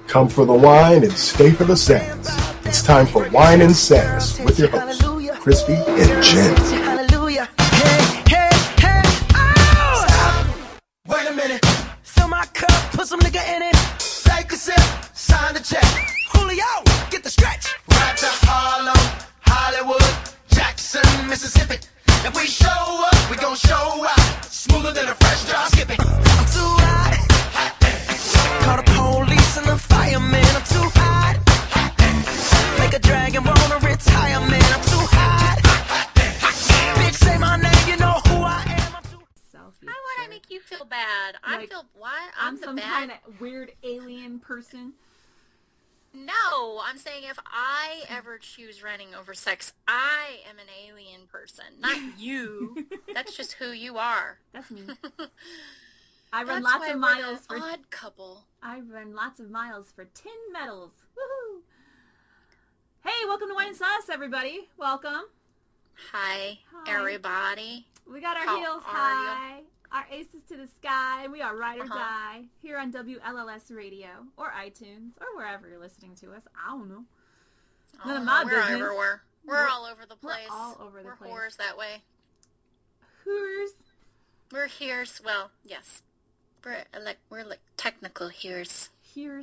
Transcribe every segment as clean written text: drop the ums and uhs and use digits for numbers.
Come for the wine and stay for the sass. It's time for Wine and Sass with your hosts, Crispy and Jen. Hallelujah. Hey, hey, hey, oh! Stop. Wait a minute. Fill my cup, put some nigga in it. Take a sip, sign the check. Julio, get the stretch. Right to Harlem, Hollywood, Jackson, Mississippi. If we show up, we gon' show out. Smoother than a fresh drop skipping. I'm too hot. Call the police and the fireman. I'm too hot. Make a dragon wanna retire, man. I'm too hot. Bitch, say my name, you know who I am. I'm too. How would I make you feel bad? I feel what? I'm the some bad. kind of weird alien person. No, I'm saying if I ever choose running over sex, I am an alien person, not you. That's just who you are. That's me. I run That's lots why of we're miles an for odd couple. I run lots of miles for tin medals. Woohoo! Hey, welcome to Wine and Sauce, everybody. Welcome. Hi, everybody. We got our How heels are high, our aces to the sky, and we are ride or die here on WLLS Radio or iTunes or wherever you're listening to us. I don't know. None of my we're business. everywhere. We're all over the place. We're all over the place. We're whores that way. Who's? We're here's. Well, yes. We're like technical here's. Here's.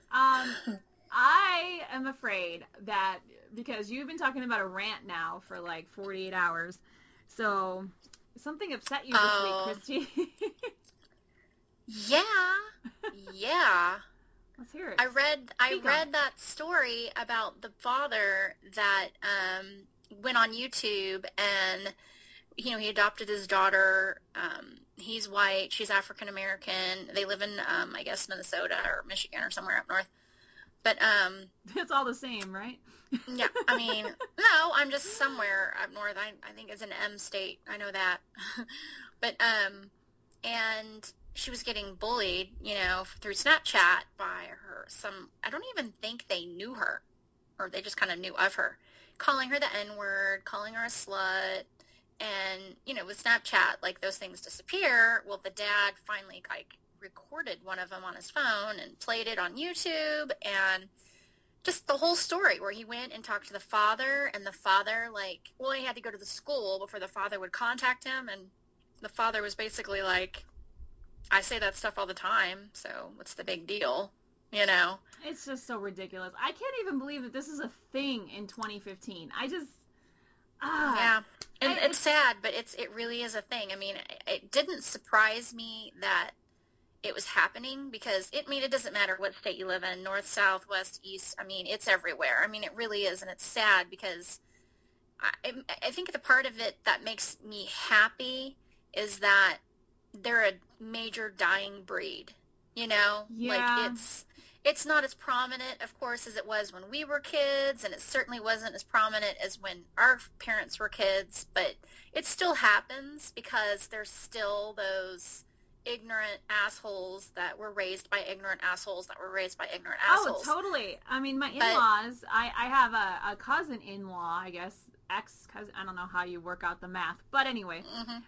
I am afraid that because you've been talking about a rant now for like 48 hours, so something upset you this week, Christy. Yeah. Let's hear it. I read that story about the father that went on YouTube and he adopted his daughter. He's white, she's African American. They live in I guess Minnesota or Michigan or somewhere up north. But it's all the same, right? Yeah, I mean, no, I'm just somewhere up north. I think it's an M state. I know that. But and she was getting bullied, through Snapchat by I don't even think they knew her, or they just kind of knew of her, calling her the N-word, calling her a slut, and, with Snapchat, like, those things disappear. Well, the dad finally, recorded one of them on his phone and played it on YouTube, and just the whole story where he went and talked to the father, and the father, he had to go to the school before the father would contact him, and the father was basically like, I say that stuff all the time, so what's the big deal, It's just so ridiculous. I can't even believe that this is a thing in 2015. I just... Yeah, and it's sad, but it really is a thing. I mean, it didn't surprise me that it was happening because, it doesn't matter what state you live in, north, south, west, east. I mean, it's everywhere. I mean, it really is, and it's sad because I think the part of it that makes me happy is that they're a major dying breed, Yeah. Like, it's not as prominent, of course, as it was when we were kids, and it certainly wasn't as prominent as when our parents were kids, but it still happens because there's still those ignorant assholes that were raised by ignorant assholes that were raised by ignorant assholes. Oh, totally. I mean, my in-laws, I have a cousin-in-law, I guess, ex-cousin, I don't know how you work out the math, but anyway,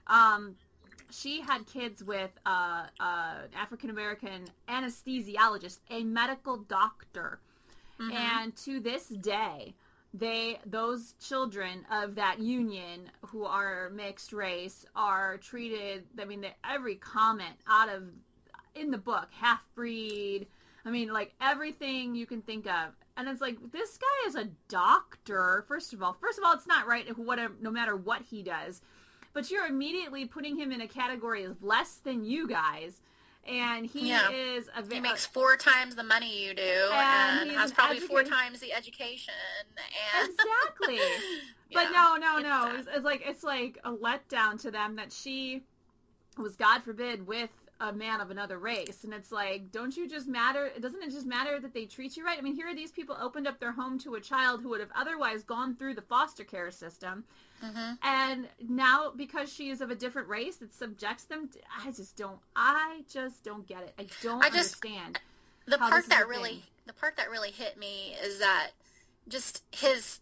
she had kids with African-American anesthesiologist, a medical doctor. Mm-hmm. And to this day, those children of that union who are mixed race are treated, every comment in the book, half-breed, everything you can think of. And it's like, this guy is a doctor, first of all, it's not right, no matter what he does. But you're immediately putting him in a category of less than you guys, and he is he makes 4 times the money you do, and has probably 4 times the education. And exactly. But no. It's like a letdown to them that she was, God forbid, with a man of another race, and it's like, doesn't it just matter that they treat you right? I mean, here are these people opened up their home to a child who would have otherwise gone through the foster care system, and now because she is of a different race, it subjects them to, I just don't get it. I don't understand. The part that really hit me is that just his,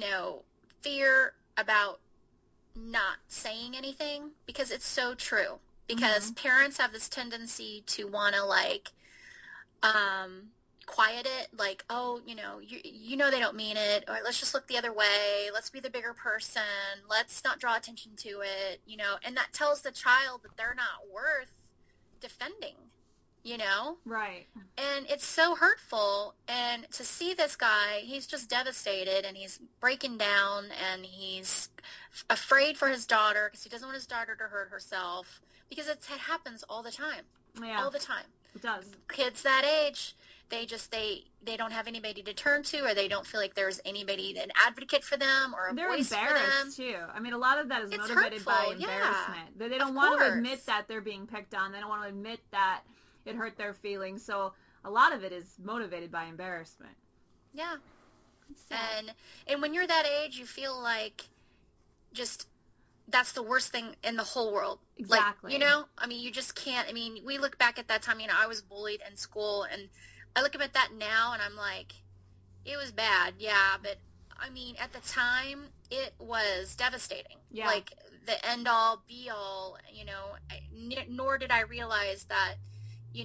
fear about not saying anything, because it's so true. Because parents have this tendency to want to quiet it, like, oh, you know they don't mean it, or let's just look the other way, let's be the bigger person, let's not draw attention to it, and that tells the child that they're not worth defending, Right. And it's so hurtful. And to see this guy, he's just devastated, and he's breaking down, and he's afraid for his daughter because he doesn't want his daughter to hurt herself, because it happens all the time. Yeah. All the time. It does. Kids that age, they don't have anybody to turn to, or they don't feel like there's anybody, an advocate for them, or a They're voice for them. embarrassed too. I mean, a lot of that is motivated by hurtful, embarrassment. yeah. They don't want to admit that they're being picked on. They don't want to admit that it hurt their feelings. So a lot of it is motivated by embarrassment. Yeah. And when you're that age, you feel like just that's the worst thing in the whole world. Exactly. Like, I mean, you just can't. I mean, we look back at that time, I was bullied in school, and I look at that now, and I'm like, it was bad, yeah, but I mean, at the time, it was devastating. Yeah. Like, the end-all, be-all, nor did I realize that, in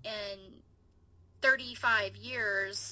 25 years,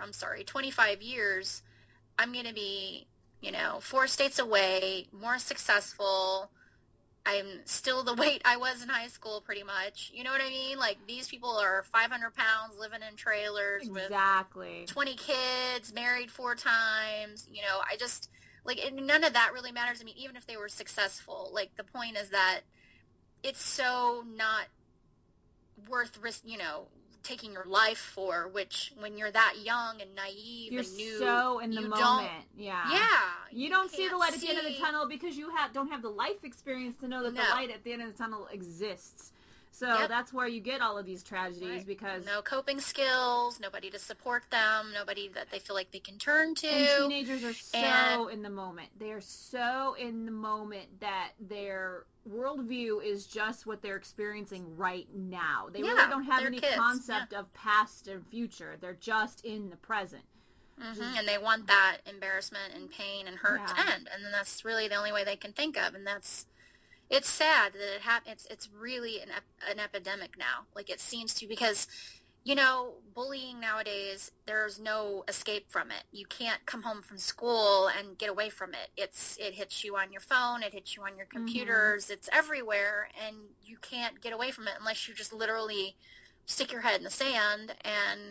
I'm going to be, 4 states away, more successful. I'm still the weight I was in high school, pretty much. You know what I mean? Like, these people are 500 pounds, living in trailers exactly. with 20 kids, married 4 times. I just, like, none of that really matters. I mean, even if they were successful, like, the point is that it's so not worth risk, taking your life for, which when you're that young and naive you're and new, so in the moment. Yeah. You don't see the light at the end of the tunnel because you don't have the life experience to know that the light at the end of the tunnel exists. So that's where you get all of these tragedies, because no coping skills, nobody to support them, nobody that they feel like they can turn to. And teenagers are so in the moment. They are so in the moment that their worldview is just what they're experiencing right now. They really don't have any concept of past and future. They're just in the present. Mm-hmm. And they want that embarrassment and pain and hurt to end. And then that's really the only way they can think of. And it's sad that it happens. It's really an epidemic now. Like, it seems to, because, bullying nowadays, there's no escape from it. You can't come home from school and get away from it. It hits you on your phone. It hits you on your computers. Mm-hmm. It's everywhere, and you can't get away from it unless you just literally stick your head in the sand and,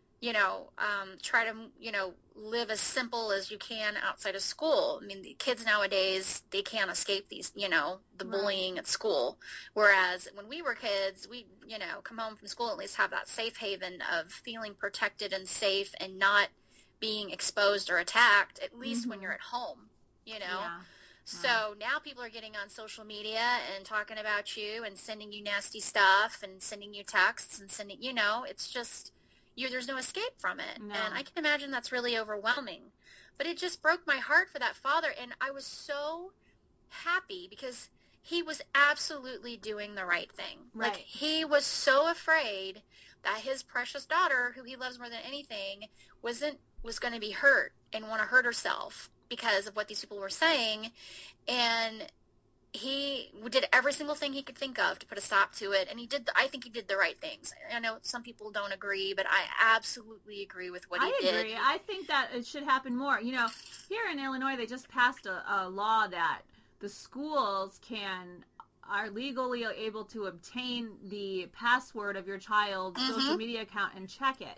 try to, live as simple as you can outside of school. I mean, the kids nowadays, they can't escape these, the bullying at school. Whereas when we were kids, we, come home from school, at least have that safe haven of feeling protected and safe and not being exposed or attacked, at least when you're at home, Yeah. So now people are getting on social media and talking about you and sending you nasty stuff and sending you texts and sending, it's just, there's no escape from it. No. And I can imagine that's really overwhelming. But it just broke my heart for that father. And I was so happy because he was absolutely doing the right thing. Right. Like, he was so afraid that his precious daughter, who he loves more than anything, was going to be hurt and want to hurt herself because of what these people were saying. And he did every single thing he could think of to put a stop to it, and I think he did the right things. I know some people don't agree, but I absolutely agree with what he did. I agree. I think that it should happen more. Here in Illinois, they just passed a law that the schools are legally able to obtain the password of your child's social media account and check it.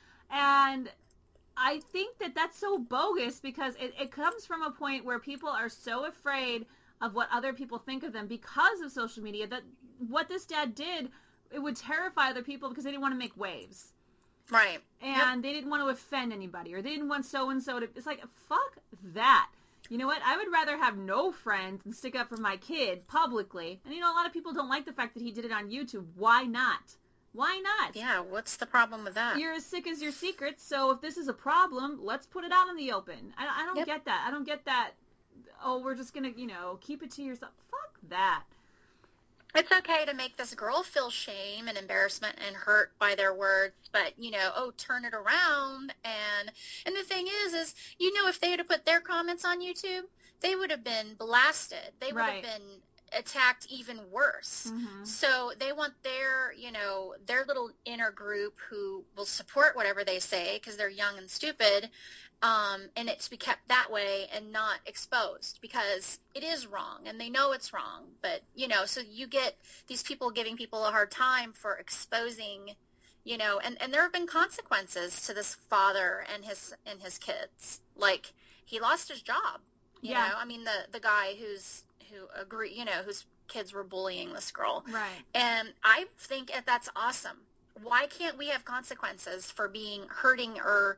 And I think that that's so bogus, because it comes from a point where people are so afraid of what other people think of them because of social media, that what this dad did, it would terrify other people because they didn't want to make waves. Right. And they didn't want to offend anybody, or they didn't want so-and-so to... It's like, fuck that. You know what? I would rather have no friends and stick up for my kid publicly. And, a lot of people don't like the fact that he did it on YouTube. Why not? Why not? Yeah, what's the problem with that? You're as sick as your secrets, so if this is a problem, let's put it out in the open. I don't get that. I don't get that... Oh, we're just going to, keep it to yourself. Fuck that. It's okay to make this girl feel shame and embarrassment and hurt by their words, but, turn it around. And the thing is, if they had put their comments on YouTube, they would have been blasted. They would have been, attacked even worse. So they want their, their little inner group who will support whatever they say because they're young and stupid, and it to be kept that way and not exposed because it is wrong and they know it's wrong. But, so you get these people giving people a hard time for exposing, and there have been consequences to this father and his kids. Like, he lost his job. You know, I mean, the guy whose kids were bullying this girl. Right. And I think that's awesome. Why can't we have consequences for being hurting or,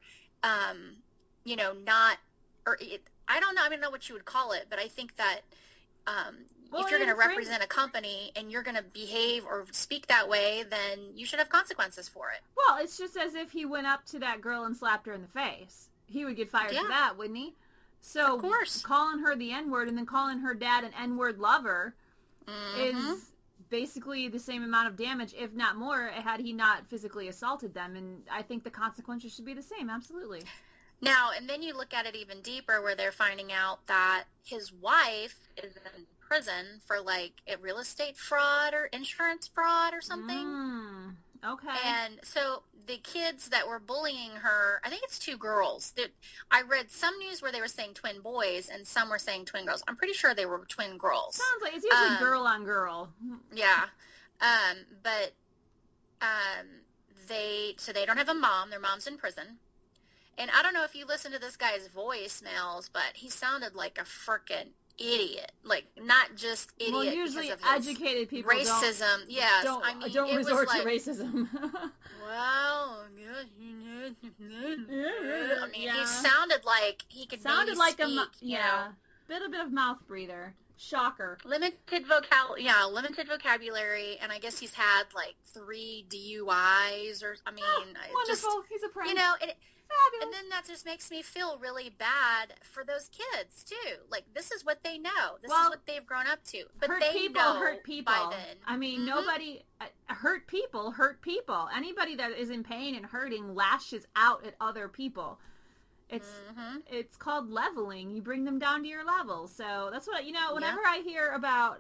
not, or I don't know. I don't know what you would call it, but I think that, if you're going to represent a company and you're going to behave or speak that way, then you should have consequences for it. Well, it's just as if he went up to that girl and slapped her in the face. He would get fired for that, wouldn't he? So of course. Calling her the N-word and then calling her dad an N-word lover is basically the same amount of damage, if not more, had he not physically assaulted them. And I think the consequences should be the same, absolutely. Now, and then you look at it even deeper where they're finding out that his wife is in prison for, like, a real estate fraud or insurance fraud or something. Okay. And so the kids that were bullying her, I think it's two girls. I read some news where they were saying twin boys and some were saying twin girls. I'm pretty sure they were twin girls. Sounds like it's usually girl on girl. Yeah. But they don't have a mom. Their mom's in prison. And I don't know if you listen to this guy's voicemails, but he sounded like a frickin' idiot. Like, not just idiot. Well, usually because of educated people racism. Yes, don't resort to racism. Well, he sounded like he could speak, a bit of mouth breather. Shocker. Limited vocabulary, and I guess he's had like 3 DUIs or wonderful. He's a prank. And then that just makes me feel really bad for those kids too. Like, this is what they know. This is what they've grown up to. But hurt people. By then. I mean, nobody hurt people. Anybody that is in pain and hurting lashes out at other people. It's called leveling. You bring them down to your level. So that's what whenever I hear about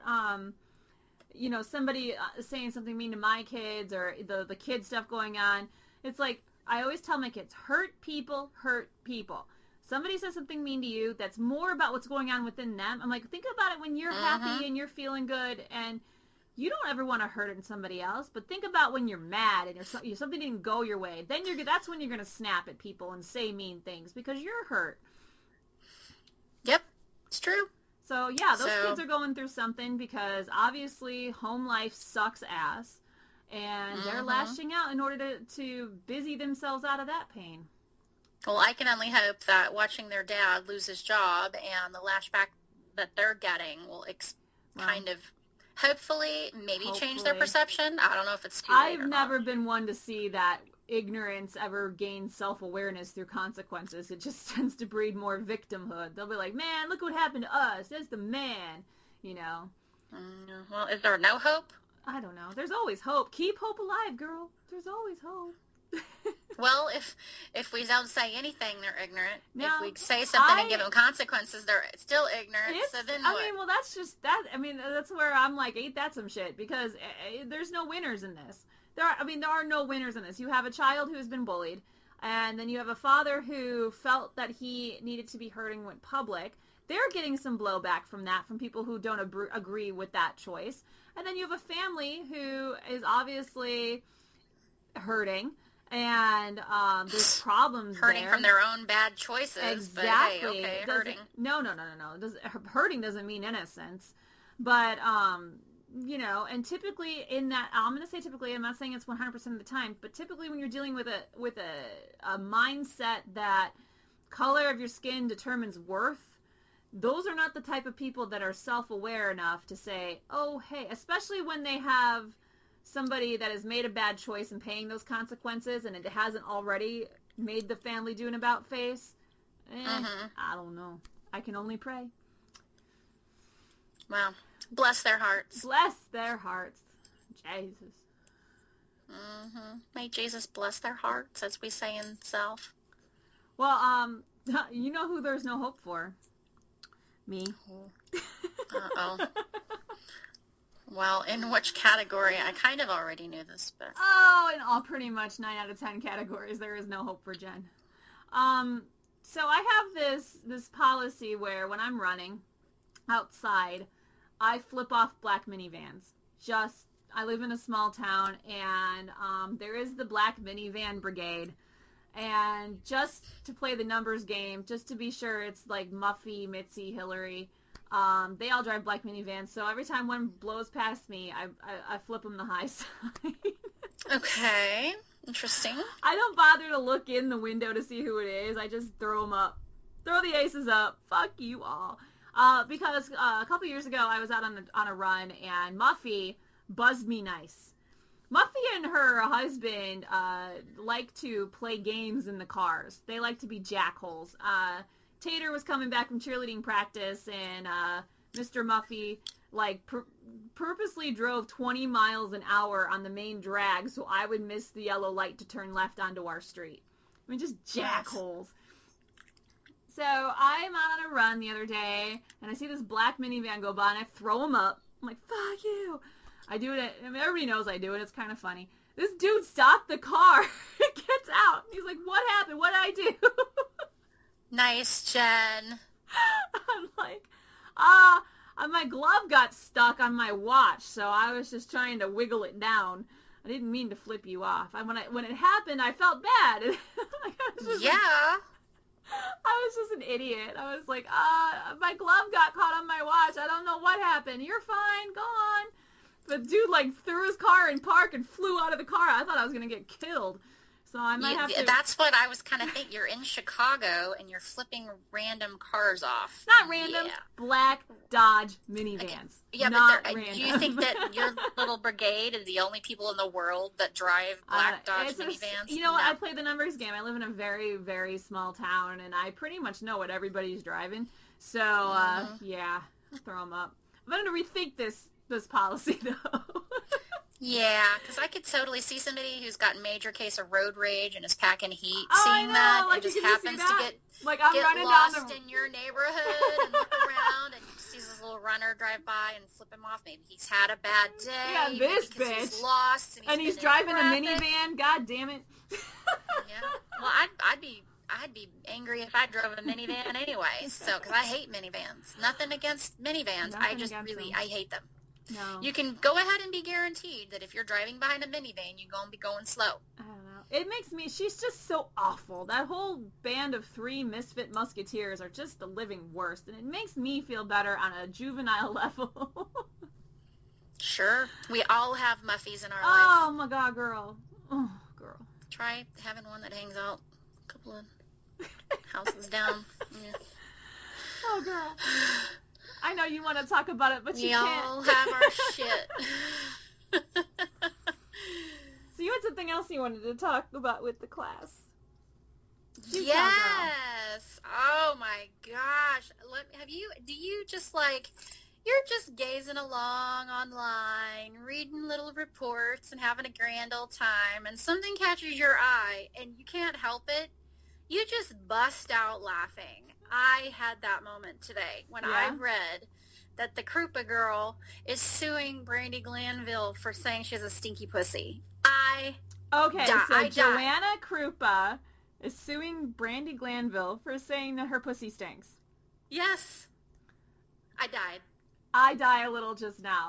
somebody saying something mean to my kids or the kid stuff going on, it's like I always tell my kids, hurt people. Somebody says something mean to you that's more about what's going on within them. I'm like, think about it when you're happy and you're feeling good, and you don't ever want to hurt somebody else, but think about when you're mad and something didn't go your way. Then that's when you're going to snap at people and say mean things because you're hurt. Yep, it's true. So, yeah, those kids are going through something because obviously home life sucks ass. And they're lashing out in order to busy themselves out of that pain. Well, I can only hope that watching their dad lose his job and the lashback that they're getting will hopefully change their perception. I don't know if it's too late I've never been one to see that ignorance ever gain self-awareness through consequences. It just tends to breed more victimhood. They'll be like, man, look what happened to us. There's the man, Well, is there no hope? I don't know. There's always hope. Keep hope alive, girl. There's always hope. Well, if we don't say anything, they're ignorant. If we say something and give them consequences, they're still ignorant. So then what? That's where I'm like, ain't that some shit? Because there's no winners in this. There are no winners in this. You have a child who has been bullied, and then you have a father who felt that he needed to be heard and went public. They're getting some blowback from that, from people who don't agree with that choice. And then you have a family who is obviously hurting, and there's problems hurting from their own bad choices. Exactly. But, hey, hurting. No. Hurting doesn't mean innocence. But, and typically in that, I'm going to say typically, I'm not saying it's 100% of the time, but typically when you're dealing with a mindset that color of your skin determines worth, those are not the type of people that are self-aware enough to say, oh, hey, especially when they have somebody that has made a bad choice and paying those consequences and it hasn't already made the family do an about face. I don't know. I can only pray. Well, bless their hearts. Bless their hearts. Jesus. May Jesus bless their hearts, as we say in Self. Well, you know who there's no hope for? Me. Uh-oh. Well, in which category? I kind of already knew this, but... Oh, in all pretty much 9 out of 10 categories, there is no hope for Jen. So I have this policy where when I'm running outside, I flip off black minivans. I live in a small town, and there is the black minivan brigade. And just to play the numbers game, just to be sure it's like Muffy, Mitzi, Hillary, they all drive black minivans. So every time one blows past me, I flip them the high side. Okay. Interesting. I don't bother to look in the window to see who it is. I just throw them up. Throw the aces up. Fuck you all. Because a couple years ago, I was out on a run, and Muffy buzzed me nice. Muffy and her husband like to play games in the cars. They like to be jackholes. Tater was coming back from cheerleading practice, and Mr. Muffy purposely drove 20 miles an hour on the main drag so I would miss the yellow light to turn left onto our street. I mean, just jackholes. So I'm out on a run the other day, and I see this black minivan go by, and I throw him up. I'm like, fuck you. I do it. I mean, everybody knows I do it. It's kind of funny. This dude stopped the car. Gets out. He's like, what happened? What did I do? Nice, Jen. I'm like, my glove got stuck on my watch, so I was just trying to wiggle it down. I didn't mean to flip you off. When it happened, I felt bad. Yeah. I was just an idiot. I was like, my glove got caught on my watch. I don't know what happened. You're fine. Go on. But dude, threw his car in park and flew out of the car. I thought I was going to get killed. So I might have to... That's what I was kind of thinking. You're in Chicago, and you're flipping random cars off. Not random. Yeah. Black Dodge minivans. Okay. Yeah, not but random. Do you think that your little brigade is the only people in the world that drive Black Dodge minivans? You know what? I play the numbers game. I live in a very, very small town, and I pretty much know what everybody's driving. So, yeah, I'll throw them up. I'm going to rethink this policy, though. Yeah, because I could totally see somebody who's got major case of road rage and is packing heat, oh, seeing that, and just happens to get lost in your neighborhood and look around and sees this little runner drive by and flip him off. Maybe he's had a bad day. Yeah, this bitch. He's lost and he's driving a minivan. God damn it. Yeah. Well, I'd be angry if I drove a minivan anyway. So, because I hate minivans. Nothing against minivans. I hate them. No. You can go ahead and be guaranteed that if you're driving behind a minivan, you're going to be going slow. I don't know. It makes me... She's just so awful. That whole band of 3 misfit musketeers are just the living worst. And it makes me feel better on a juvenile level. Sure. We all have Muffies in our life. Oh, my God, girl. Oh, girl. Try having one that hangs out a couple of houses down. Yeah. Oh, girl. I know you want to talk about it, but you can't. We all have our shit. So you had something else you wanted to talk about with the class. Yes. Oh my gosh. You're just gazing along online, reading little reports and having a grand old time, and something catches your eye and you can't help it. You just bust out laughing. I had that moment today when I read that the Krupa girl is suing Brandi Glanville for saying she has a stinky pussy. Joanna Krupa is suing Brandi Glanville for saying that her pussy stinks. Yes. I died. I die a little just now.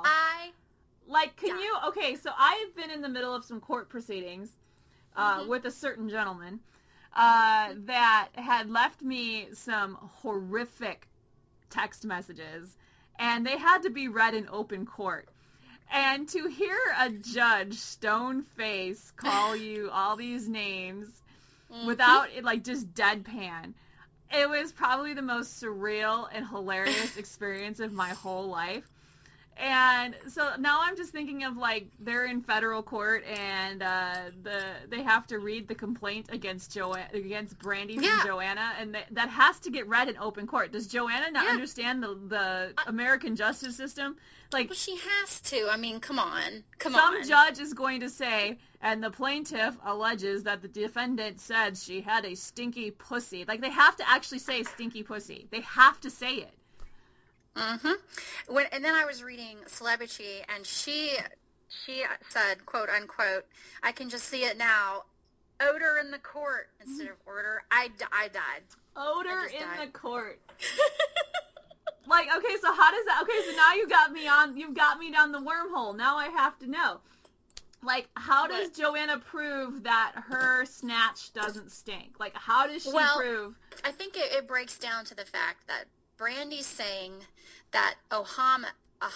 So I've been in the middle of some court proceedings with a certain gentleman that had left me some horrific text messages, and they had to be read in open court. And to hear a judge stone-face call you all these names without it, just deadpan, it was probably the most surreal and hilarious experience of my whole life. And so now I'm just thinking of they're in federal court and they have to read the complaint against Brandi from Joanna, and that has to get read in open court. Does Joanna not understand the American justice system? Well, she has to. I mean, come on. Some judge is going to say, and the plaintiff alleges that the defendant said she had a stinky pussy. They have to actually say stinky pussy. They have to say it. And then I was reading Celebrity, and she said, quote unquote, I can just see it now, odor in the court instead of order. I died. Odor in the court. Like, okay, so how does that, okay, so now you've got me down the wormhole. Now I have to know. Like, how does Joanna prove that her snatch doesn't stink? Like, how does she prove? I think it breaks down to the fact that Brandy's saying that Mohammed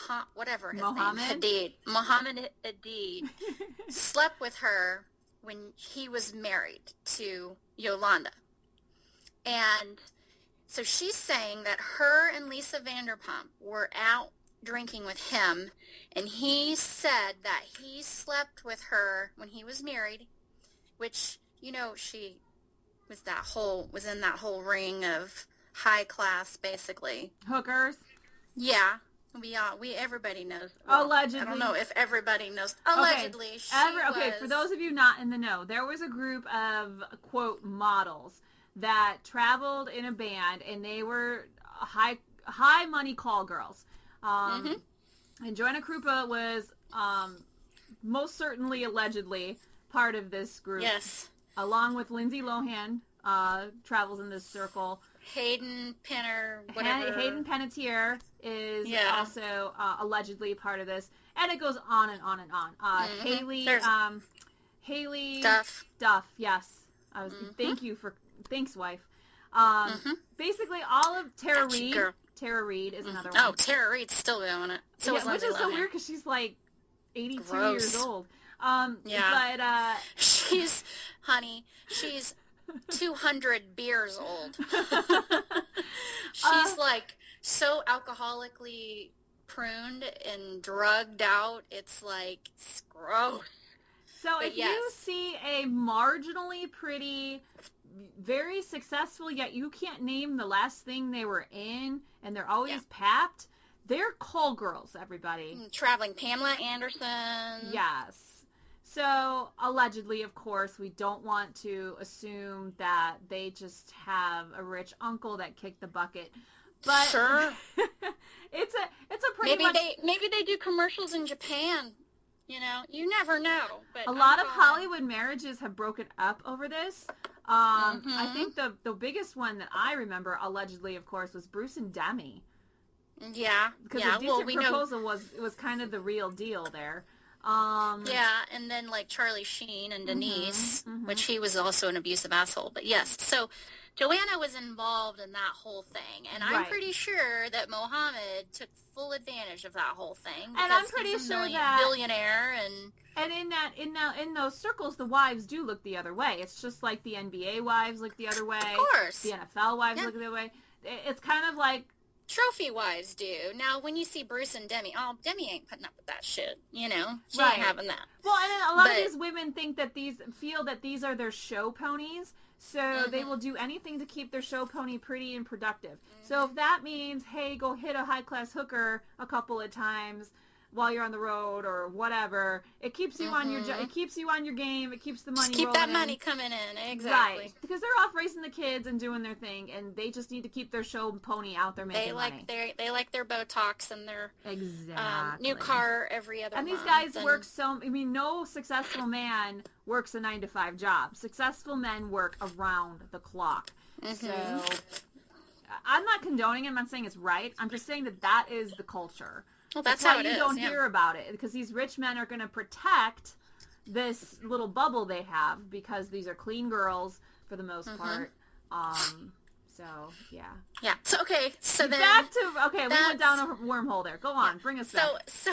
Hadid slept with her when he was married to Yolanda. And so she's saying that her and Lisa Vanderpump were out drinking with him, and he said that he slept with her when he was married, which, you know, she was in that whole ring of high class, basically. Hookers? Yeah. Everybody knows. Allegedly. I don't know if everybody knows. Allegedly. Okay, for those of you not in the know, there was a group of, quote, models that traveled in a band, and they were high money call girls. And Joanna Krupa was most certainly, allegedly, part of this group. Yes. Along with Lindsay Lohan, travels in this circle. Hayden Panettiere is also allegedly part of this, and it goes on and on and on. Haley Duff, yes. Thanks, wife. Basically, all of Tara Reid. Girl. Tara Reid is another one. Oh, Tara Reid's still doing it. So is which is so weird because she's like 82 years old. But she's 200 beers old. She's like so alcoholically pruned and drugged out. It's like, it's gross. So if you see a marginally pretty, very successful, yet you can't name the last thing they were in, and they're always papped, they're call girls, everybody. Traveling Pamela Anderson. Yes. So, allegedly, of course, we don't want to assume that they just have a rich uncle that kicked the bucket. But sure. it's a pretty much... Maybe they do commercials in Japan. You know, you never know. But a lot of Hollywood marriages have broken up over this. I think the biggest one that I remember, allegedly, of course, was Bruce and Demi. Yeah. Because the decent proposal was kind of the real deal there. And then like Charlie Sheen and Denise, which he was also an abusive asshole. But yes, so Joanna was involved in that whole thing, and I'm pretty sure that Mohammed took full advantage of that whole thing. And I'm pretty sure that billionaire and in those circles, the wives do look the other way. It's just like the NBA wives look the other way. Of course, the NFL wives look the other way. It's kind of like. Trophy wives do. Now, when you see Bruce and Demi, Demi ain't putting up with that shit. You know, she ain't having that. Well, and then a lot of these women feel that these are their show ponies, so they will do anything to keep their show pony pretty and productive. So if that means, hey, go hit a high class hooker a couple of times while you're on the road or whatever, it keeps you on your it keeps you on your game. It keeps the money. Just keep that money coming in, exactly. Right, because they're off raising the kids and doing their thing, and they just need to keep their show pony out there making money. They like their Botox and their new car every other. And month. These guys work no successful man works a 9-to-5 job. Successful men work around the clock. So I'm not condoning it. I'm not saying it's right. I'm just saying that is the culture. Well, that's how it is. You don't hear about it, because these rich men are going to protect this little bubble they have, because these are clean girls for the most part. So yeah. Yeah. So okay. So then back to we went down a wormhole there. Go on, bring us back. So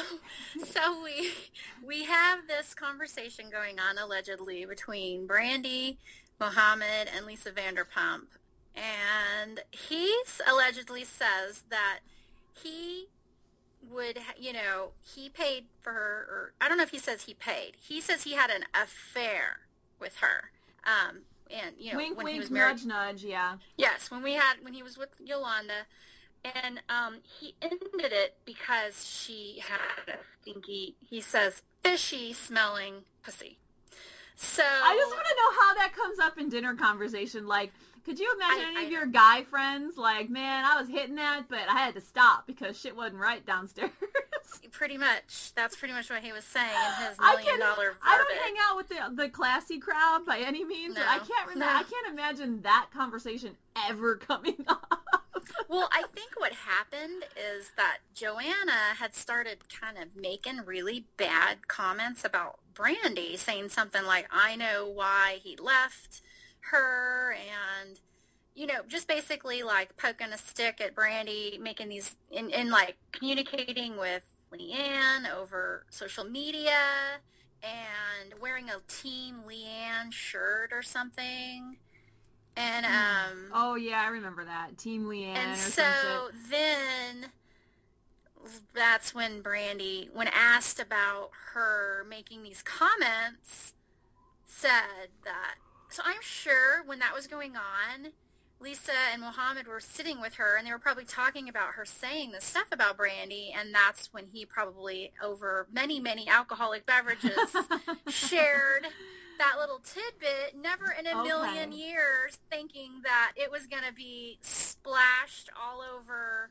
we have this conversation going on allegedly between Brandy, Mohammed, and Lisa Vanderpump, and he allegedly says that he would, he paid for her, or I don't know if he says he paid. He says he had an affair with her. And, wink, when wink, he was married. Nudge, nudge, yeah. Yes, when he was with Yolanda. And he ended it because she had a stinky, he says, fishy smelling pussy. So I just want to know how that comes up in dinner conversation. Like, could you imagine any of your guy friends, like, man, I was hitting that, but I had to stop because shit wasn't right downstairs? Pretty much. That's pretty much what he was saying in his $1 million verdict. I don't hang out with the classy crowd by any means, No, but I can't remember. I can't imagine that conversation ever coming up. Well, I think what happened is that Joanna had started kind of making really bad comments about Brandy, saying something like, I know why he left her, and, you know, just basically like poking a stick at Brandy, making these, in like communicating with Leanne over social media, and wearing a Team Leanne shirt or something. And oh yeah, I remember that. Team Leanne. and or so some shit. then that's when Brandy, when asked about her making these comments, said that. So I'm sure when that was going on, Lisa and Mohammed were sitting with her, and they were probably talking about her saying this stuff about Brandy, and that's when he probably, over many, many alcoholic beverages, shared that little tidbit, never in a million years thinking that it was going to be splashed all over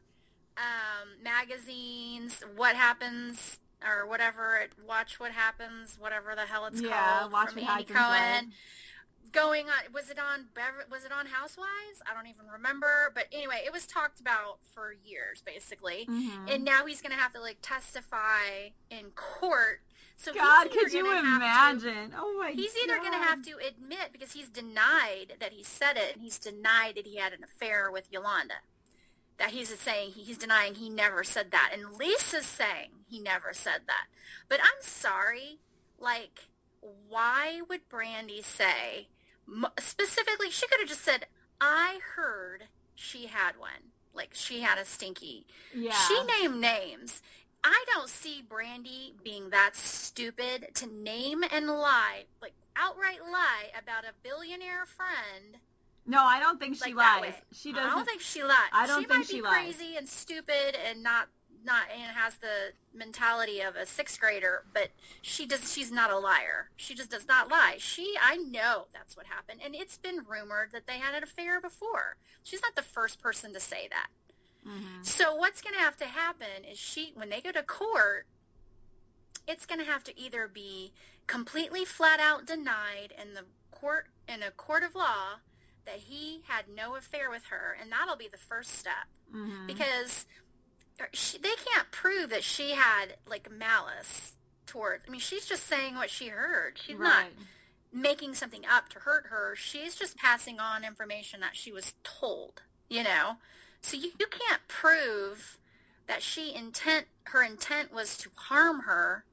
magazines, What Happens, or whatever, Watch What Happens, whatever the hell it's called, Watch from What Andy Happens, Cohen. Going on, was it on Housewives? I don't even remember, but anyway, it was talked about for years, basically. Mm-hmm. And now he's going to have to like testify in court. So God, could you imagine? Oh my God. He's either going to have to admit, because he's denied that he said it, and he's denied that he had an affair with Yolanda. That he's saying, he's denying he never said that. And Lisa's saying he never said that. But I'm sorry, like, why would Brandy say, specifically, she could have just said, I heard she had one. Like, she had a stinky. Yeah. She named names. I don't see Brandy being that stupid to name and lie, like outright lie about a billionaire friend. No, I don't think she lies. She doesn't. I don't think she lies. I don't think she lies. She might be crazy and stupid and not and has the mentality of a sixth grader, but she's not a liar. She just does not lie. I know that's what happened, and it's been rumored that they had an affair before. She's not the first person to say that. Mm-hmm. So what's going to have to happen is when they go to court, it's going to have to either be completely flat out denied in a court of law that he had no affair with her, and that'll be the first step. Mm-hmm. Because they can't prove that she had like malice towards. I mean, she's just saying what she heard. She's not making something up to hurt her. She's just passing on information that she was told, you know. So you can't prove that her intent was to harm her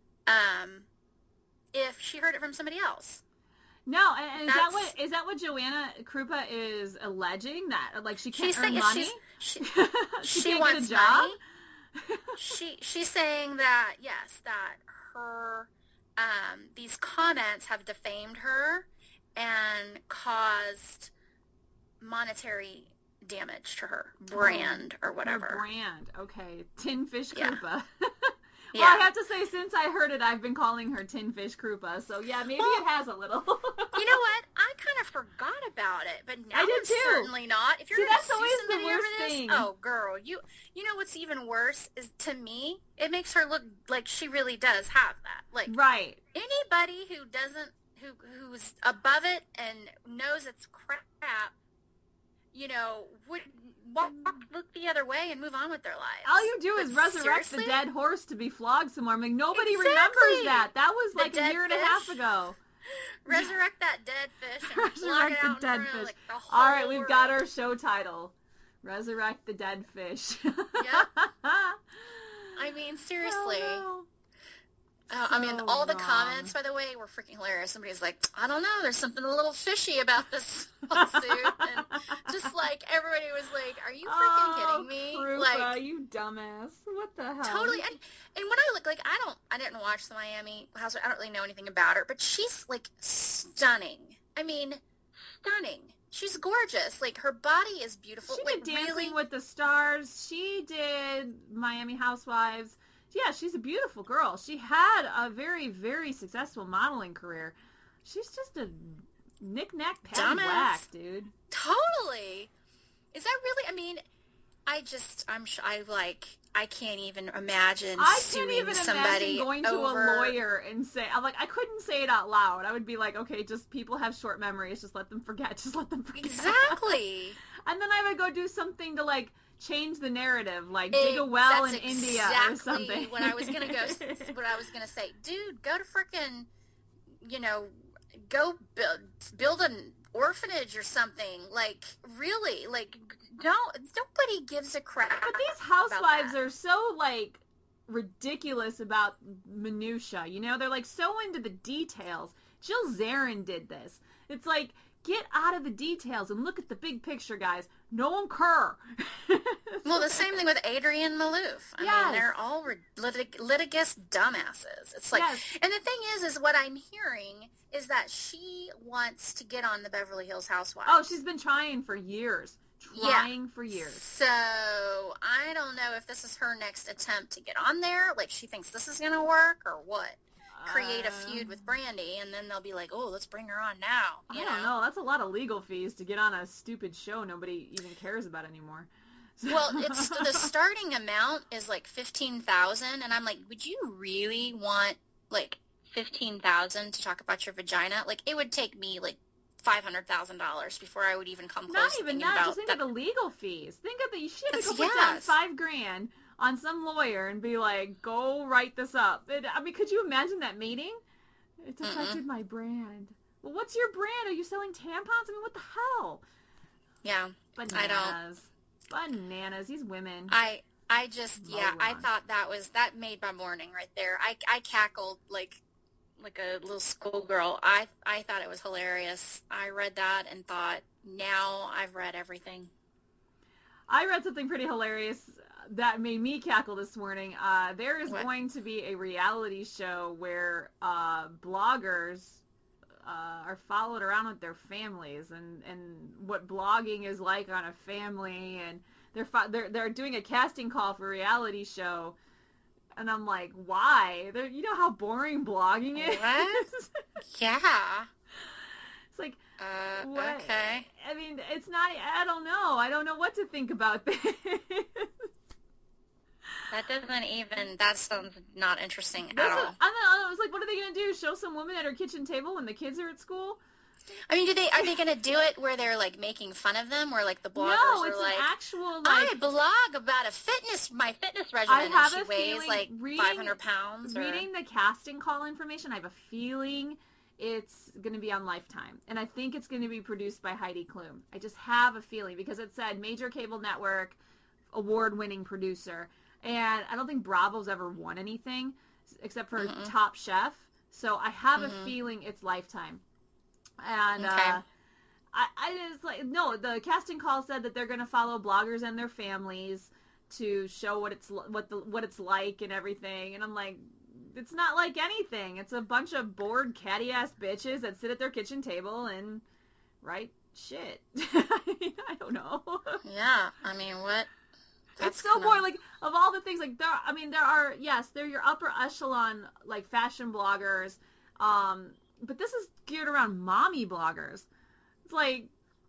if she heard it from somebody else. No, and is that what Joanna Krupa is alleging? That like she can't earn money? She wants get a job? Money. She's saying that that her these comments have defamed her and caused monetary damage to her brand or whatever. Her brand, okay. Tin Fish Yeah. Krupa. Yeah. Well, I have to say, since I heard it, I've been calling her Tin Fish Krupa. So yeah, maybe it has a little. You know what? I kind of forgot about it, but now I did I'm too. certainly not. If you're going to that's sue always the somebody over worst this, thing. oh girl, you know what's even worse is, to me, it makes her look like she really does have that. Like Right. anybody who's above it and knows it's crap, you know, would look the other way and move on with their lives. All you do is But resurrect seriously? the dead horse to be flogged some more. I mean, nobody Exactly. remembers that. That was The like a dead year and a fish. half ago. Resurrect that dead fish and block Resurrect it the out in dead front of, fish. like, the whole All right, we've got world. our show title. Resurrect the dead fish. Yep. I mean, seriously. Oh, I mean, all the wrong. comments, by the way, were freaking hilarious. Somebody's like, I don't know, there's something a little fishy about this lawsuit. And just like, everybody was like, are you freaking kidding me? Krupa, Like, you dumbass. What the hell? totally. And when I look, like, I didn't watch the Miami House. I don't really know anything about her, but she's like stunning. I mean, stunning. She's gorgeous. Like, her body is beautiful. She like, did Dancing really, with the Stars. She did Miami Housewives. Yeah, she's a beautiful girl. She had a very, very successful modeling career. She's just a knick-knack, patty Dumbass. whack, dude. Totally. Is that really? I mean, I can't even imagine suing somebody going to over... a lawyer and say, I couldn't say it out loud. I would be like, okay, just people have short memories. Just let them forget. Just let them forget. Exactly. And then I would go do something to, like, change the narrative, like dig a well in India or something. What I was going to say. Dude, go to frickin', go build an orphanage or something. Like, really, like, nobody gives a crap. But these housewives are so, like, ridiculous about minutia, They're, like, so into the details. Jill Zarin did this. It's like, get out of the details and look at the big picture, guys. No one care. Well, the same thing with Adrienne Maloof. I mean, they're all litigious dumbasses. It's like, and the thing is what I'm hearing is that she wants to get on the Beverly Hills Housewives. Oh, she's been trying for years. For years. So, I don't know if this is her next attempt to get on there. Like, she thinks this is going to work or what? Create a feud with Brandy, and then they'll be like, oh, let's bring her on now. I don't know. That's a lot of legal fees to get on a stupid show nobody even cares about anymore. Well, it's the starting amount is like $15,000, and I'm like, would you really want like $15,000 to talk about your vagina? Like, it would take me like $500,000 before I would even come close. Not even that. Just think of the legal fees. Think of the she had to go put down $5,000 on some lawyer and be like, go write this up. Could you imagine that meeting? It's affected my brand. Well, what's your brand? Are you selling tampons? I mean, what the hell? Yeah. Bananas. Bananas. These women. I thought that made my morning right there. I cackled like a little schoolgirl. I thought it was hilarious. I read that and thought, now I've read everything. I read something pretty hilarious that made me cackle this morning. There is going to be a reality show where bloggers are followed around with their families and what blogging is like on a family, and they're doing a casting call for a reality show, and I'm like, why? You know how boring blogging is? What? Yeah. It's like, what? Okay. I mean, it's not, I don't know. I don't know what to think about this. That sounds not interesting at all. I was like, what are they going to do? Show some woman at her kitchen table when the kids are at school? I mean, are they going to do it where they're like making fun of them, where like the bloggers no, are it's like, an actual, like, I blog about my fitness regimen, and she weighs like 500 pounds. Reading the casting call information, I have a feeling it's going to be on Lifetime, and I think it's going to be produced by Heidi Klum. I just have a feeling because it said major cable network, award-winning producer, and I don't think Bravo's ever won anything except for Top Chef, so I have a feeling it's Lifetime. And I just like, no, the casting call said that they're going to follow bloggers and their families to show what it's like and everything, and I'm like, it's not like anything. It's a bunch of bored catty ass bitches that sit at their kitchen table and write shit. I don't know. Yeah, I mean, what? It's so boring. Like, of all the things, like, they're your upper echelon, like, fashion bloggers, but this is geared around mommy bloggers. It's like,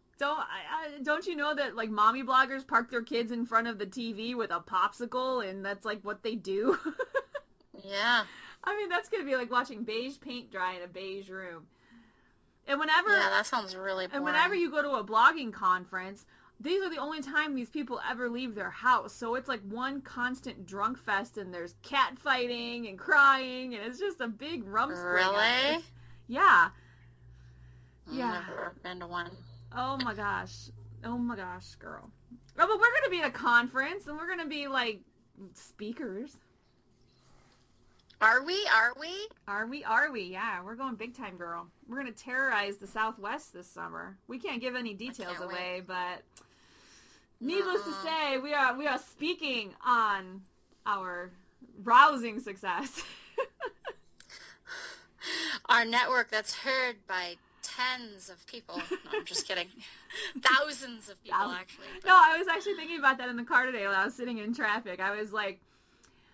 don't you know that, like, mommy bloggers park their kids in front of the TV with a popsicle, and that's, like, what they do? Yeah. I mean, that's going to be like watching beige paint dry in a beige room. And whenever... Yeah, that sounds really boring. And whenever you go to a blogging conference, these are the only time these people ever leave their house. So it's like one constant drunk fest, and there's cat fighting and crying, and it's just a big rumspringa. Really? Yeah. I've never been to one. Oh my gosh, girl. Oh, but we're going to be at a conference, and we're going to be, like, speakers. Are we? Yeah, we're going big time, girl. We're going to terrorize the Southwest this summer. We can't give any details away, but needless to say, we are speaking on our rousing success. Our network that's heard by tens of people. No, I'm just kidding. Thousands of people, actually. But... No, I was actually thinking about that in the car today while I was sitting in traffic. I was like,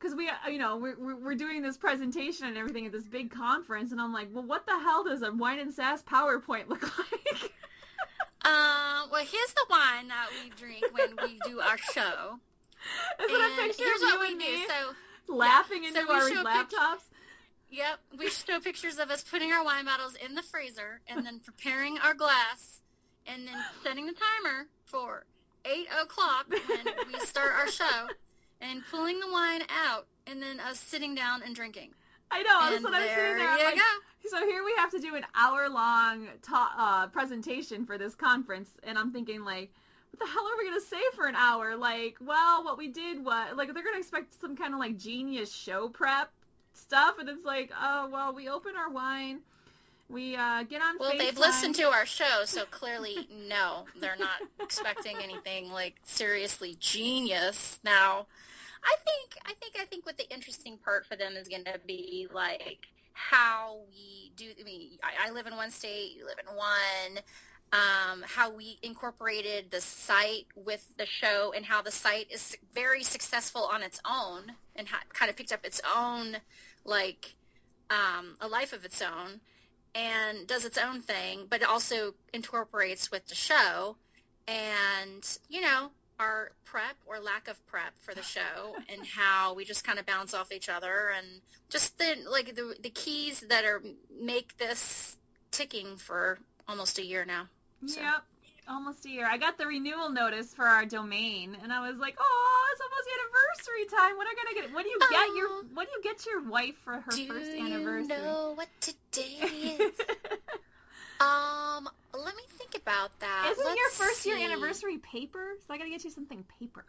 because we're doing this presentation and everything at this big conference, and I'm like, well, what the hell does a Wine and Sass PowerPoint look like? Well, here's the wine that we drink when we do our show. Is it a picture here's of what you we and do. me So, laughing into so we our show laptops? Yep, we show pictures of us putting our wine bottles in the freezer and then preparing our glass and then setting the timer for 8 o'clock when we start our show and pulling the wine out and then us sitting down and drinking. I know, And that's what I'm sitting there. there I'm you like, go. so here we have to do an hour-long presentation for this conference, and I'm thinking, like, what the hell are we going to say for an hour? Like, well, what we did was, like, they're going to expect some kind of, like, genius show prep stuff, and it's like, oh, well, we open our wine, we get on Well, FaceTime. they've listened to our show, so clearly, no, they're not expecting anything, like, seriously genius. Now, I think what the interesting part for them is going to be, like, how we do, I live in one state, you live in one, how we incorporated the site with the show and how the site is very successful on its own and kind of picked up its own, like, a life of its own and does its own thing, but it also incorporates with the show and, our prep or lack of prep for the show and how we just kind of bounce off each other and just the keys that make this ticking for almost a year now. So. Yep, almost a year. I got the renewal notice for our domain, and I was like, "Oh, it's almost anniversary time. What am I gonna get? What do you get your wife for her first anniversary?" Do you know what today is? Let me think about that. Isn't Let's your first year see. anniversary paper? So I gotta get you something paper.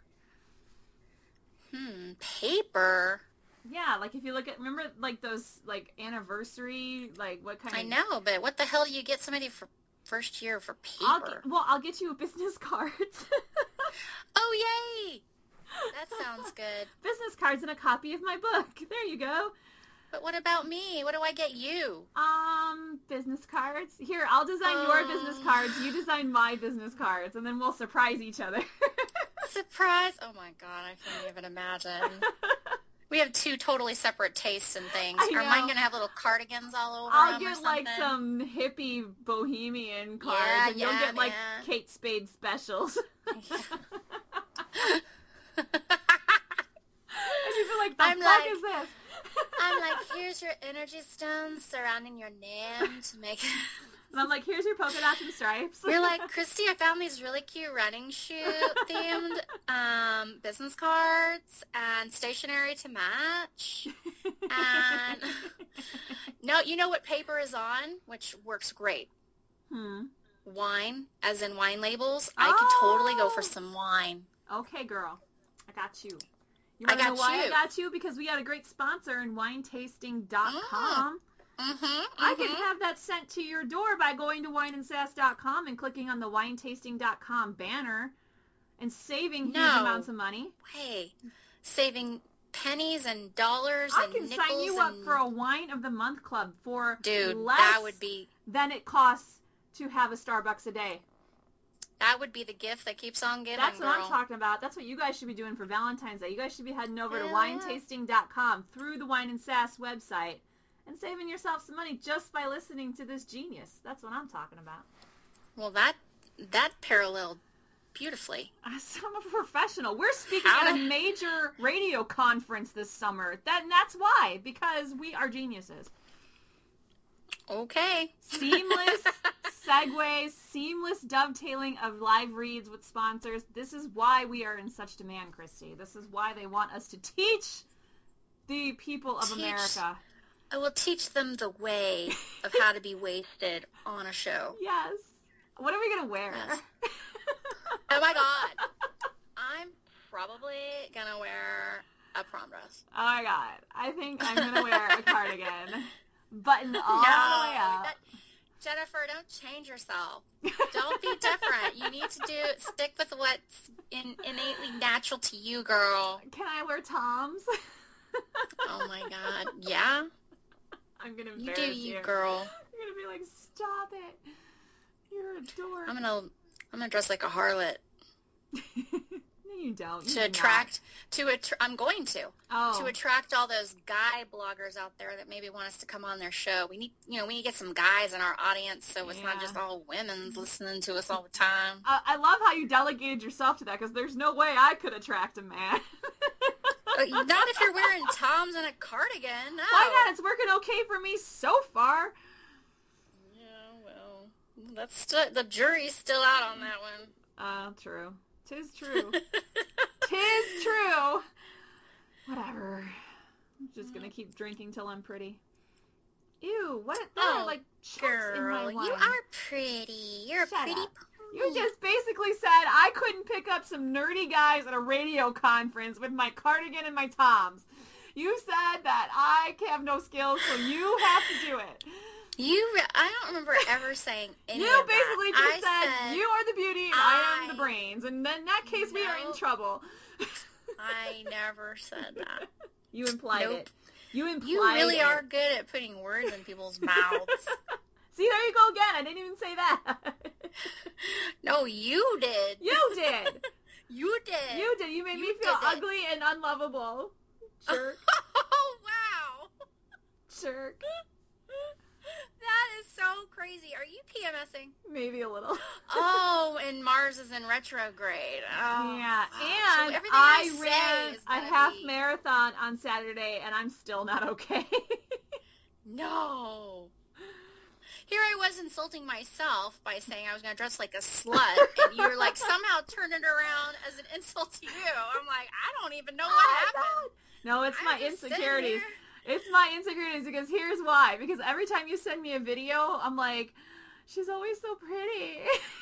Paper. Yeah, like if you look at, remember like those like anniversary, like what kind I of... know, but what the hell do you get somebody for first year for paper? I'll get you business cards. Oh, yay! That sounds good. Business cards and a copy of my book. There you go. But what about me? What do I get you? Business cards. Here, I'll design your business cards. You design my business cards, and then we'll surprise each other. Surprise! Oh my god, I can't even imagine. We have two totally separate tastes and things. I know. Are mine gonna have little cardigans all over I'll them or get like something? some hippie bohemian cards, Yeah, and you'll yeah, get like man. Kate Spade specials. And you feel like, the fuck is this? I'm like, here's your energy stones surrounding your name to make it... And I'm like, here's your polka dots and stripes. You're like, Christy, I found these really cute running shoe themed business cards and stationery to match. And no, you know what paper is on, which works great? Wine, as in wine labels. I could totally go for some wine. Okay, girl. I got you. You want to know why I got you? Because we got a great sponsor in winetasting.com. I can have that sent to your door by going to wineandsass.com and clicking on the winetasting.com banner and saving huge amounts of money. Hey, saving pennies and dollars I and can nickels. sign you up for a Wine of the Month club for less that would be... than it costs to have a Starbucks a day. That would be the gift that keeps on giving, That's what girl. I'm talking about. That's what you guys should be doing for Valentine's Day. You guys should be heading over to Yeah. winetasting.com through the Wine and Sass website and saving yourself some money just by listening to this genius. That's what I'm talking about. Well, that paralleled beautifully. I'm a professional. We're speaking at a major radio conference this summer. That's why, because we are geniuses. Okay. Seamless segues, seamless dovetailing of live reads with sponsors. This is why we are in such demand, Christy. This is why they want us to teach the people of America. I will teach them the way of how to be wasted on a show. Yes. What are we going to wear? Yes. Oh my god. I'm probably going to wear a prom dress. Oh my god. I think I'm going to wear a cardigan. Buttoned all the way up. Jennifer, don't change yourself. Don't be different. You need to stick with what's innately natural to you, girl. Can I wear Toms? Oh my god. Yeah? I'm going to You embarrass do you, girl. You're going to be like, stop it. You're a dork. I'm gonna dress like a harlot. No, you You don't. To attract, I'm going to. Oh. To attract all those guy bloggers out there that maybe want us to come on their show. We need to get some guys in our audience so it's not just all women listening to us all the time. I love how you delegated yourself to that, because there's no way I could attract a man. Not if you're wearing Toms and a cardigan. No. Why not? It's working okay for me so far. Yeah, well, the jury's still out on that one. True. 'Tis true. 'Tis true. Whatever. I'm just gonna keep drinking till I'm pretty. Ew, what? There are like chunks in my wine. You are pretty. You're a pretty pony. You just basically said I couldn't pick up some nerdy guys at a radio conference with my cardigan and my Toms. You said that I have no skills, so you have to do it. I don't remember ever saying any you of that. You basically just said, you are the beauty and I am the brains. And then in that case, we are in trouble. I never said that. You implied it. You really are good at putting words in people's mouths. See, there you go again. I didn't even say that. No, you did. You did. You did. You did. You made me feel ugly and unlovable. Jerk. Oh, wow. Jerk. That is so crazy. Are you PMSing? Maybe a little. Oh, and Mars is in retrograde. Oh, yeah, and so I ran a half marathon on Saturday, and I'm still not okay. No. Here I was insulting myself by saying I was going to dress like a slut, and you're like somehow turned it around as an insult to you. I'm like, I don't even know what happened. No, it's my insecurities. It's my insecurities, because here's why. Because every time you send me a video, I'm like, she's always so pretty.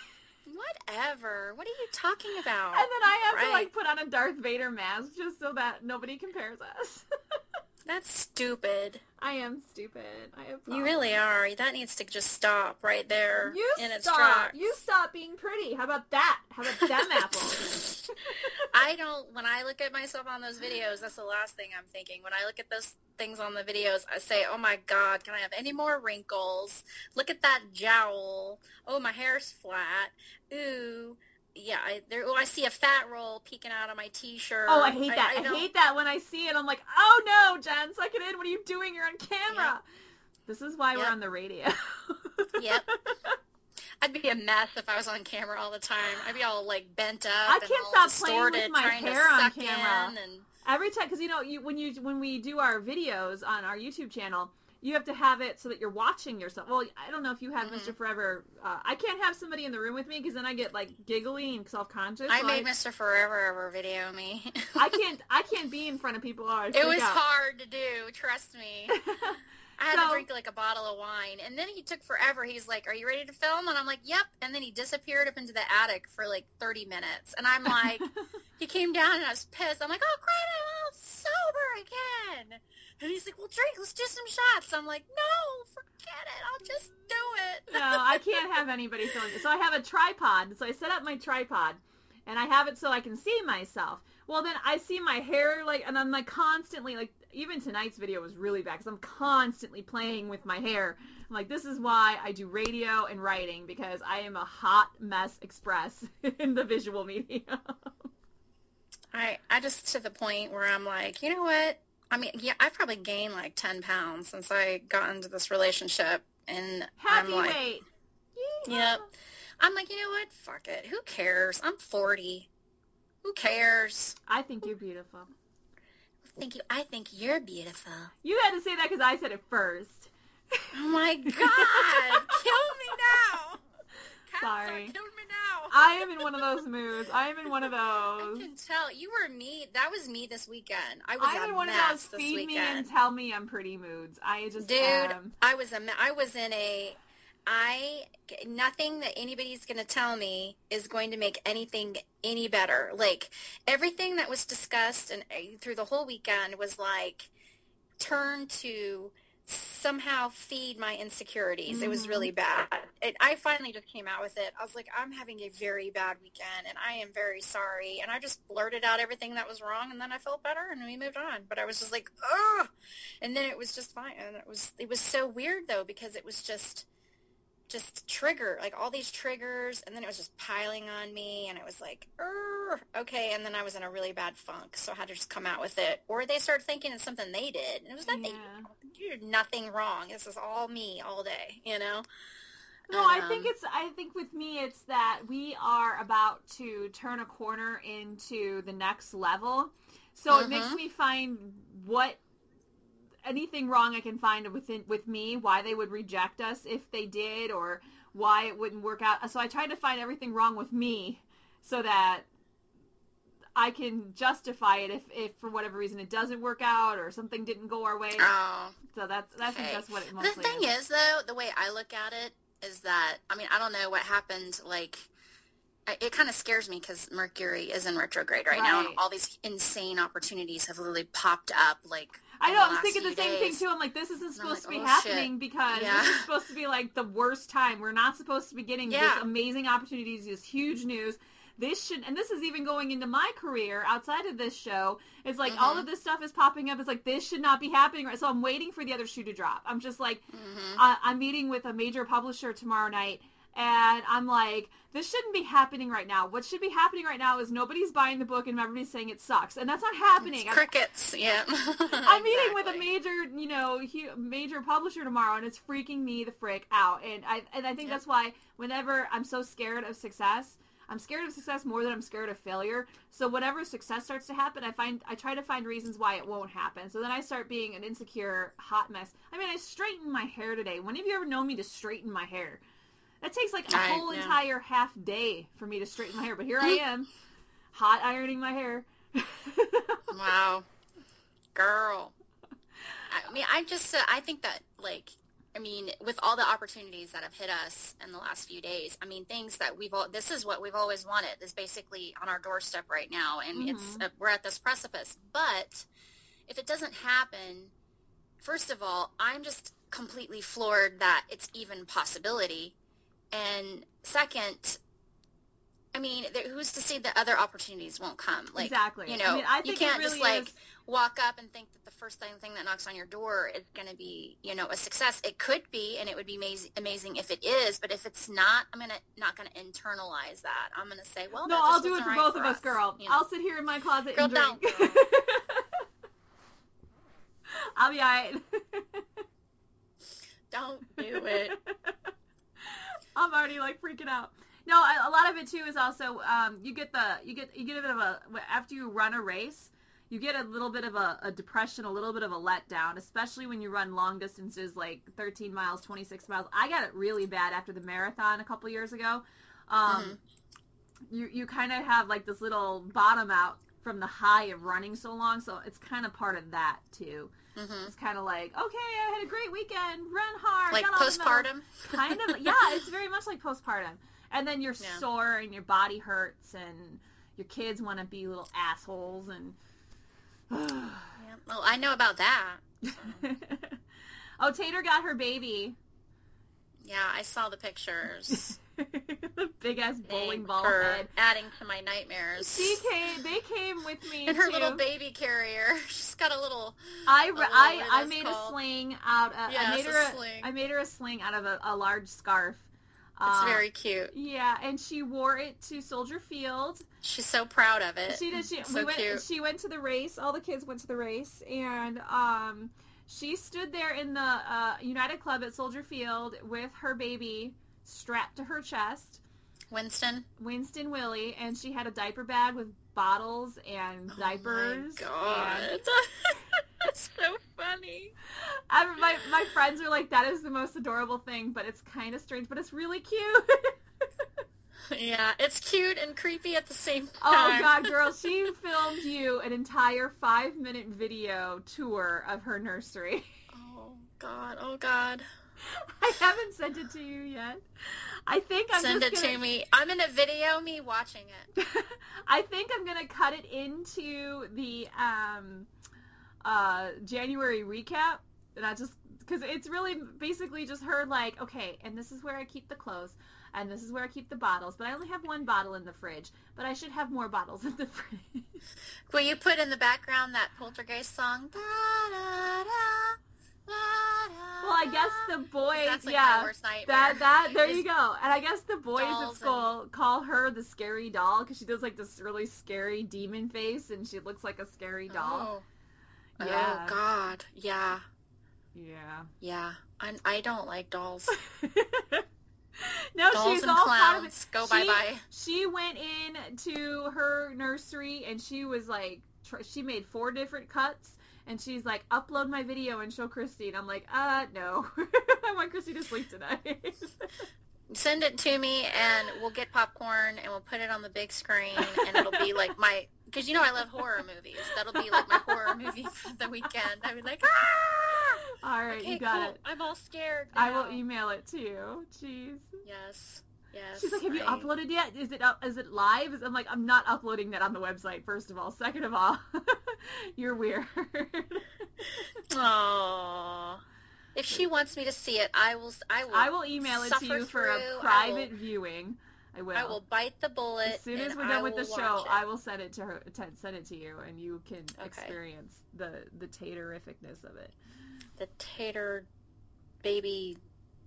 Whatever. What are you talking about? And then I have to put on a Darth Vader mask just so that nobody compares us. That's stupid. I am stupid. I have problems. You really are. That needs to just stop right there in its stop. tracks. You stop being pretty. How about that? How about them apples? When I look at myself on those videos, that's the last thing I'm thinking. When I look at those things on the videos, I say, oh my God, can I have any more wrinkles? Look at that jowl. Oh, my hair's flat. Ooh. Yeah, I see a fat roll peeking out of my T-shirt. Oh, I hate that. I hate that when I see it. I'm like, oh no, Jen, suck it in. What are you doing? You're on camera. Yep. This is why we're on the radio. Yep. I'd be a mess if I was on camera all the time. I'd be all bent up. I can't stop playing with my hair on camera. Every time, because when we do our videos on our YouTube channel, you have to have it so that you're watching yourself. Well, I don't know if you have Mr. Forever. I can't have somebody in the room with me because then I get giggly and self-conscious. I made Mr. Forever ever video me. I can't be in front of people. It was hard to do. Trust me. I had to drink a bottle of wine, and then he took forever. He's like, "Are you ready to film?" And I'm like, "Yep." And then he disappeared up into the attic for 30 minutes, and I'm like, he came down, and I was pissed. I'm like, "Oh crap, I'm all sober again." And he's like, "Well, drink. Let's do some shots." I'm like, "No, forget it. I'll just do it." No, I can't have anybody filming. So I have a tripod. So I set up my tripod, and I have it so I can see myself. Well, then I see my hair, and I'm constantly, even tonight's video was really bad because I'm constantly playing with my hair. I'm like, this is why I do radio and writing, because I am a hot mess express in the visual medium. I just to the point where I'm like, you know what? I mean, yeah, I've probably gained 10 pounds since I got into this relationship, and happy I'm like, weight. Yep. I'm like, you know what? Fuck it. Who cares? I'm 40. Who cares? I think you're beautiful. Thank you. I think you're beautiful. You had to say that because I said it first. Oh my God! Kill me now. Sorry. Kill me now. I am in one of those moods. I am in one of those. I can tell. You were me. That was me this weekend. I'm in one of those feed me and tell me I'm pretty moods. I just am. I was in a... nothing that anybody's going to tell me is going to make anything any better. Everything that was discussed and through the whole weekend was turned to somehow feed my insecurities. It was really bad. I finally just came out with it. I was like, I'm having a very bad weekend, and I am very sorry. And I just blurted out everything that was wrong, and then I felt better, and we moved on. But I was just like, ugh! And then it was just fine. And it was so weird, though, because it was just just like all these triggers, and then it was just piling on me, and I was like, okay, and then I was in a really bad funk, so I had to just come out with it. Or they started thinking it's something they did, and it was nothing. You did nothing wrong. This is all me all day, you know? No, I think with me it's that we are about to turn a corner into the next level. So it makes me find anything wrong I can find with me, why they would reject us if they did, or why it wouldn't work out. So I try to find everything wrong with me so that I can justify it if for whatever reason it doesn't work out or something didn't go our way. Oh. So I think that's what it mostly is. The thing is, though, the way I look at it is that, I mean, I don't know what happened, like, it kind of scares me because Mercury is in retrograde right now, and all these insane opportunities have literally popped up, like, I know, I'm thinking the same thing, too. I'm like, this isn't supposed to be happening because this is supposed to be, like, the worst time. We're not supposed to be getting these amazing opportunities, this huge news. And this is even going into my career outside of this show. It's like all of this stuff is popping up. It's like, this should not be happening. Right? So I'm waiting for the other shoe to drop. I'm just like, I'm meeting with a major publisher tomorrow night. And I'm like, this shouldn't be happening right now. What should be happening right now is nobody's buying the book and everybody's saying it sucks. And that's not happening. It's crickets, yeah. I'm meeting with a major, major publisher tomorrow, and it's freaking me the frick out. And I think that's why whenever I'm so scared of success, I'm scared of success more than I'm scared of failure. So whenever success starts to happen, I try to find reasons why it won't happen. So then I start being an insecure hot mess. I mean, I straightened my hair today. When have you ever known me to straighten my hair? That takes like a whole entire half day for me to straighten my hair. But here I am, hot ironing my hair. Wow. Girl. I mean, I think that, like, I mean, with all the opportunities that have hit us in the last few days, I mean, things that this is what we've always wanted. Is basically on our doorstep right now, and we're at this precipice. But if it doesn't happen, first of all, I'm just completely floored that it's even a possibility. And second, I mean, who's to say that other opportunities won't come? Like, exactly. You know, I mean, I think you can't really just like walk up and think that the first thing that knocks on your door is going to be, you know, a success. It could be, and it would be amazing if it is. But if it's not, I'm not going to internalize that. I'm going to say, well, no, I'll do it for both of us, girl. You know? I'll sit here in my closet and drink. Girl. I'll be all right. Don't do it. I'm already like freaking out. No, a lot of it too is also you get a bit of a, after you run a race, you get a little bit of a depression, a little bit of a letdown, especially when you run long distances like 13 miles, 26 miles. I got it really bad after the marathon a couple years ago. You kind of have like this little bottom out from the high of running so long, so it's kind of part of that too. It's kind of like, okay, I had a great weekend, run hard. Like postpartum? Kind of, yeah, it's very much like postpartum. And then you're sore and your body hurts and your kids want to be little assholes and... Well, I know about that. Oh, Tater got her baby. Yeah, I saw the pictures. The big-ass bowling ball head. Adding to my nightmares. They came with me, in her little baby carrier. She's got a little... I made a sling out of... sling. I made her a sling out of a large scarf. It's very cute. Yeah, and she wore it to Soldier Field. She's so proud of it. She did. She went to the race. All the kids went to the race, and she stood there in the United Club at Soldier Field with her baby strapped to her chest. Winston Willie, and she had a diaper bag with bottles and diapers. Oh my God. That's so funny. My friends are like, that is the most adorable thing, but it's kind of strange, but it's really cute. Yeah, it's cute and creepy at the same time. Oh, God, girl, she filmed you an entire 5-minute video tour of her nursery. Oh, God. I haven't sent it to you yet. I think I'm Send it to me. I'm going to video me watching it. I think I'm going to cut it into the January recap. And I just, because it's really basically just her like, okay, and this is where I keep the clothes, and this is where I keep the bottles, but I only have one bottle in the fridge, but I should have more bottles in the fridge. Will you put in the background that Poltergeist song? Da, da, da, da, Well, I guess the boys, That's like yeah, my worst nightmare. there you go. And I guess the boys at Dolls school call her the scary doll because she does like this really scary demon face, and she looks like a scary doll. Oh. Yeah. Oh, God. Yeah. Yeah. Yeah. I don't like dolls. No, Dolls she's and all part of it. clowns. Go bye-bye. She went in to her nursery and she was like, she made 4 different cuts. And she's like, upload my video and show Christy. And I'm like, no. I want Christy to sleep tonight. Send it to me, and we'll get popcorn, and we'll put it on the big screen, and it'll be like my... Because, you know, I love horror movies. That'll be like my horror movie for the weekend. I'll be like, ah! All right, Okay, you got cool. it. I'm all scared now. I will email it to you. Jeez. Yes. Yes. She's like, have you uploaded yet? Is it up? Is it live? I'm like, I'm not uploading that on the website, first of all. Second of all, you're weird. Aww. If she wants me to see it, I will email it to you for a private viewing. I will bite the bullet. As soon as we're done with the show, I will send it to her. Send it to you, and you can experience the taterificness of it. The tater baby.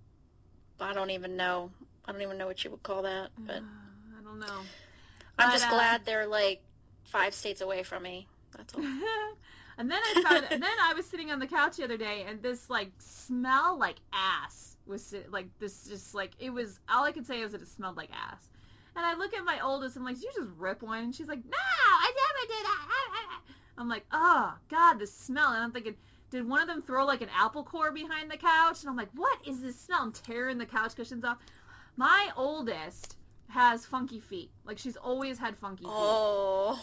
I don't even know what you would call that, but I don't know. I'm just glad they're like 5 states away from me. That's all. And then I was sitting on the couch the other day, and this like smell like ass was like this, just like it was. All I could say was that it smelled like ass. And I look at my oldest, and I'm like, "Did you just rip one?" And she's like, "No, I never did that." I'm like, "Oh God, the smell!" And I'm thinking, did one of them throw like an apple core behind the couch? And I'm like, "What is this smell?" I'm tearing the couch cushions off. My oldest has funky feet. Like she's always had funky feet. Oh.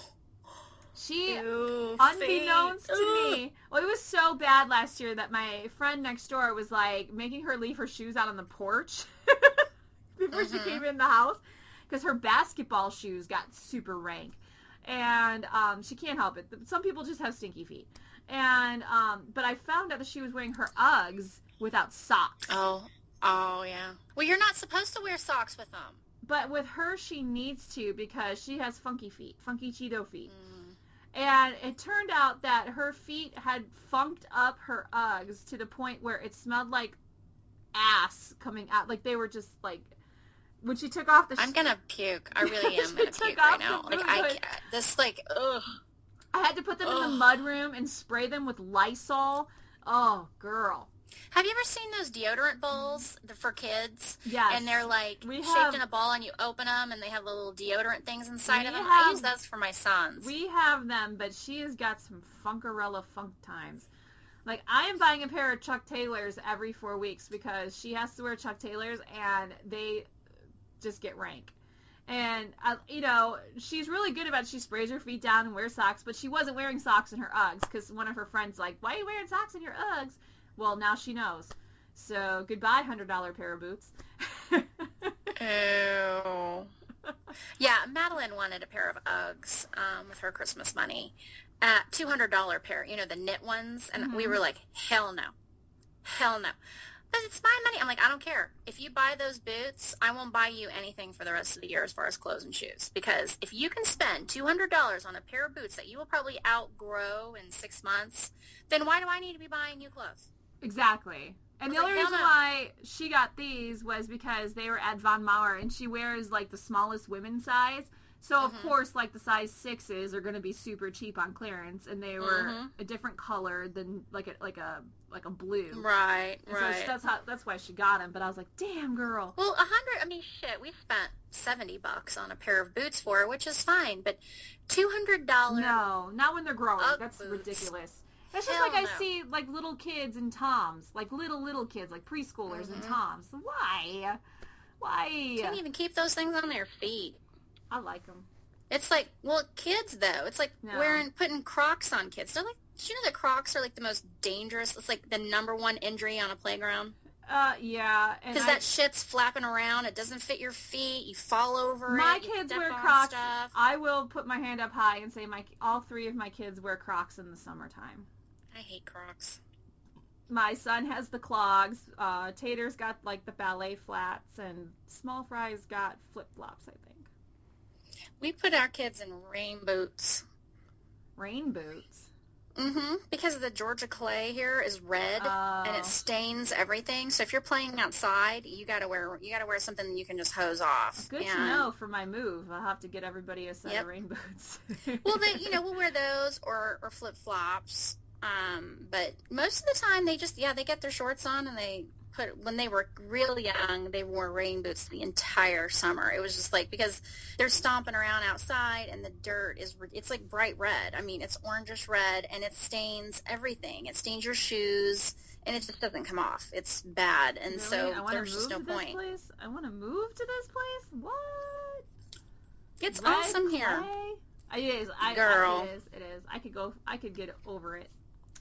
She, Ew, unbeknownst to me, well, it was so bad last year that my friend next door was like making her leave her shoes out on the porch before she came in the house because her basketball shoes got super rank, and she can't help it. Some people just have stinky feet, and but I found out that she was wearing her Uggs without socks. Oh yeah. Well, you're not supposed to wear socks with them. But with her, she needs to because she has funky feet, funky Cheeto feet. And it turned out that her feet had funked up her Uggs to the point where it smelled like ass coming out. Like they were just like, when she took off the... I'm gonna puke. I really am gonna puke right now. Like ugh. I had to put them in the mudroom and spray them with Lysol. Oh, girl. Have you ever seen those deodorant bowls for kids? Yes. And they're like shaped in a ball, and you open them, and they have little deodorant things inside of them. I use those for my sons. We have them, but she has got some Funkarella funk times. Like, I am buying a pair of Chuck Taylors every 4 weeks because she has to wear Chuck Taylors, and they just get rank. And, she's really good about it. She sprays her feet down and wears socks, but she wasn't wearing socks in her Uggs because one of her friends like, why are you wearing socks in your Uggs? Well, now she knows. So, goodbye, $100 pair of boots. Ew. Yeah, Madeline wanted a pair of Uggs with her Christmas money. $200 pair, the knit ones. And we were like, hell no. Hell no. But it's my money. I'm like, I don't care. If you buy those boots, I won't buy you anything for the rest of the year as far as clothes and shoes. Because if you can spend $200 on a pair of boots that you will probably outgrow in 6 months, then why do I need to be buying you clothes? Exactly. And the only reason why she got these was because they were at Von Maur, and she wears, like, the smallest women's size. So, of course, like, the size 6s are going to be super cheap on clearance, and they were a different color than, like a blue. Right, and right. So that's why she got them, but I was like, damn, girl. Well, shit, we spent $70 on a pair of boots for her, which is fine, but $200... No, not when they're growing. That's boots. Ridiculous. That's just I see, like, little kids in Toms. Like, little kids, like preschoolers in Toms. Why? You can't even keep those things on their feet. I like them. It's like, kids, though. It's like putting Crocs on kids. They're like, did you know that Crocs are, like, the most dangerous? It's, like, the #1 injury on a playground. Yeah. Because that shit's flapping around. It doesn't fit your feet. You fall over my kids wear Crocs. Stuff. I will put my hand up high and say all 3 of my kids wear Crocs in the summertime. I hate Crocs. My son has the clogs. Tater's got, like, the ballet flats, and Small Fry's got flip-flops, I think. We put our kids in rain boots. Rain boots? Because the Georgia clay here is red and it stains everything. So if you're playing outside, you gotta wear something that you can just hose off. Good to know for my move. I'll have to get everybody a set of rain boots. Well, we'll wear those or flip flops. But most of the time they just they get their shorts on, and when they were real young, they wore rain boots the entire summer. It was just like, because they're stomping around outside and the dirt it's like bright red. I mean, it's orangish red, and it stains everything. It stains your shoes, and it just doesn't come off. It's bad. And really? So there's just no point. I want to move to this place? What? It's awesome clay? Here. It is. Girl. It is. I could get over it.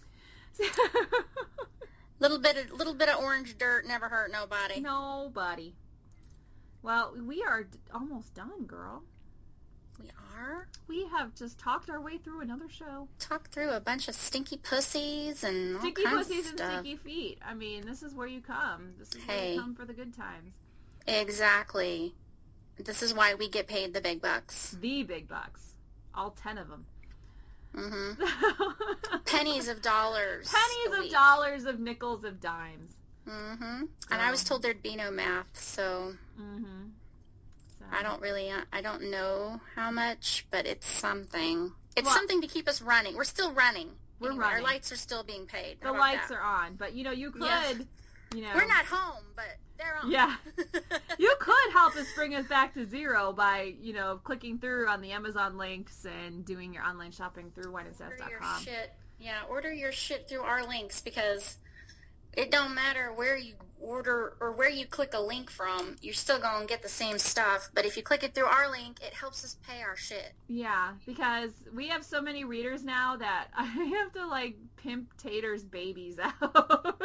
Little bit of orange dirt never hurt nobody. Nobody. Well, we are almost done, girl. We are? We have just talked our way through another show. Talked through a bunch of stinky pussies and stinky all kinds pussies of stuff. And stinky feet. I mean, this is where you come. This is where you come for the good times. Exactly. This is why we get paid the big bucks. The big bucks. All 10 of them. Pennies of dollars. Pennies of dollars, of nickels, of dimes. And I was told there'd be no math, so... So. I don't know how much, but it's something. It's something to keep us running. We're still running. We're running. Our lights are still being paid. The lights are on, but you could, We're not home, but they're on. Yeah. You could help us bring us back to zero by, clicking through on the Amazon links and doing your online shopping through wineandsass.com. Order your shit through our links, because it don't matter where you order or where you click a link from, you're still going to get the same stuff. But if you click it through our link, it helps us pay our shit. Yeah, because we have so many readers now that I have to, pimp Tater's babies out.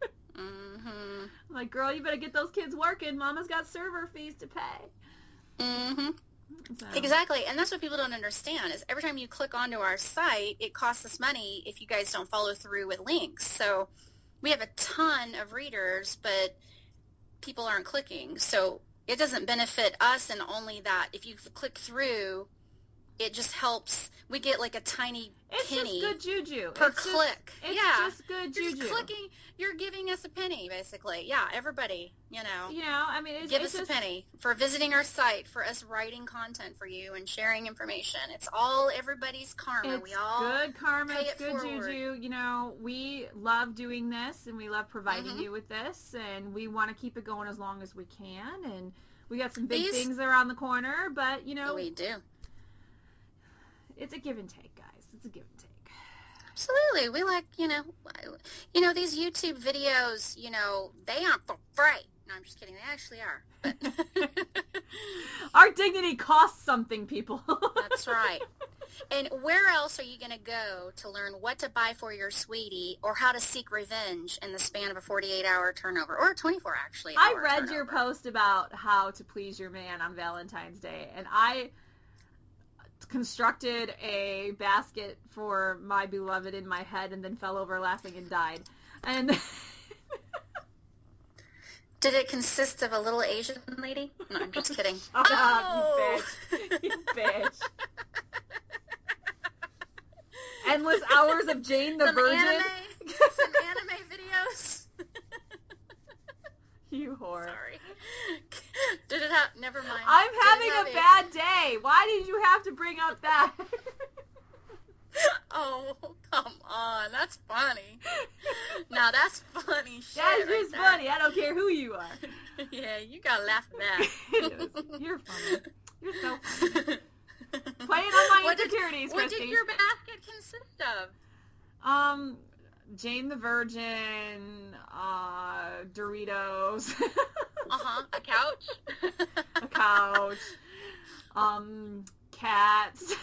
Like, girl, you better get those kids working. Mama's got server fees to pay. So. Exactly, and that's what people don't understand, is every time you click onto our site, it costs us money if you guys don't follow through with links. So we have a ton of readers, but people aren't clicking. So it doesn't benefit us, and only that if you click through, it just helps. We get a tiny penny. It's just good juju. Per click. It's just good juju. You're just clicking. You're giving us a penny, basically. Yeah, everybody, I mean, give us a penny for visiting our site, for us writing content for you and sharing information. It's all everybody's karma. It's good karma. It's good juju. We love doing this, and we love providing you with this, and we want to keep it going as long as we can. And we got some big things around the corner, but we do. It's a give and take, guys. It's a give and take. Absolutely. We like, these YouTube videos, they aren't for free. No, I'm just kidding. They actually are. But our dignity costs something, people. That's right. And where else are you going to go to learn what to buy for your sweetie, or how to seek revenge in the span of a 48-hour turnover, or a 24 actually? I read your post about how to please your man on Valentine's Day, and I constructed a basket for my beloved in my head and then fell over laughing and died. And did it consist of a little Asian lady? No, I'm just kidding. Oh, you bitch. You bitch. Endless hours of Jane the Virgin. Some anime videos. You whore. Sorry. Did it have... Never mind. I'm having a bad day. Why did you have to bring up that? Oh, come on. That's funny. Now, that's funny shit. That's just funny. I don't care who you are. Yeah, you gotta laugh at that. It is. You're funny. You're so funny. Playing on my insecurities, What Christy. did your basket consist of? Jane the Virgin, Doritos. A couch. A couch. Cats.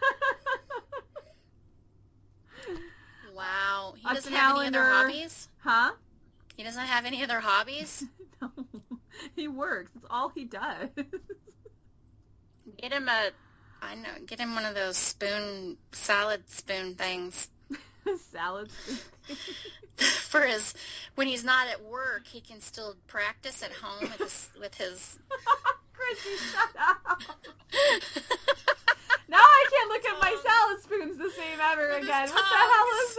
Wow. He doesn't calendar. have any other hobbies? Huh? He doesn't have any other hobbies? No. He works. That's all he does. Get him one of those salad spoon things. Salad spoon. For when he's not at work, he can still practice at home with his... Chrissy, shut up. Now I can't look at my salad spoons the same ever again. What the hell is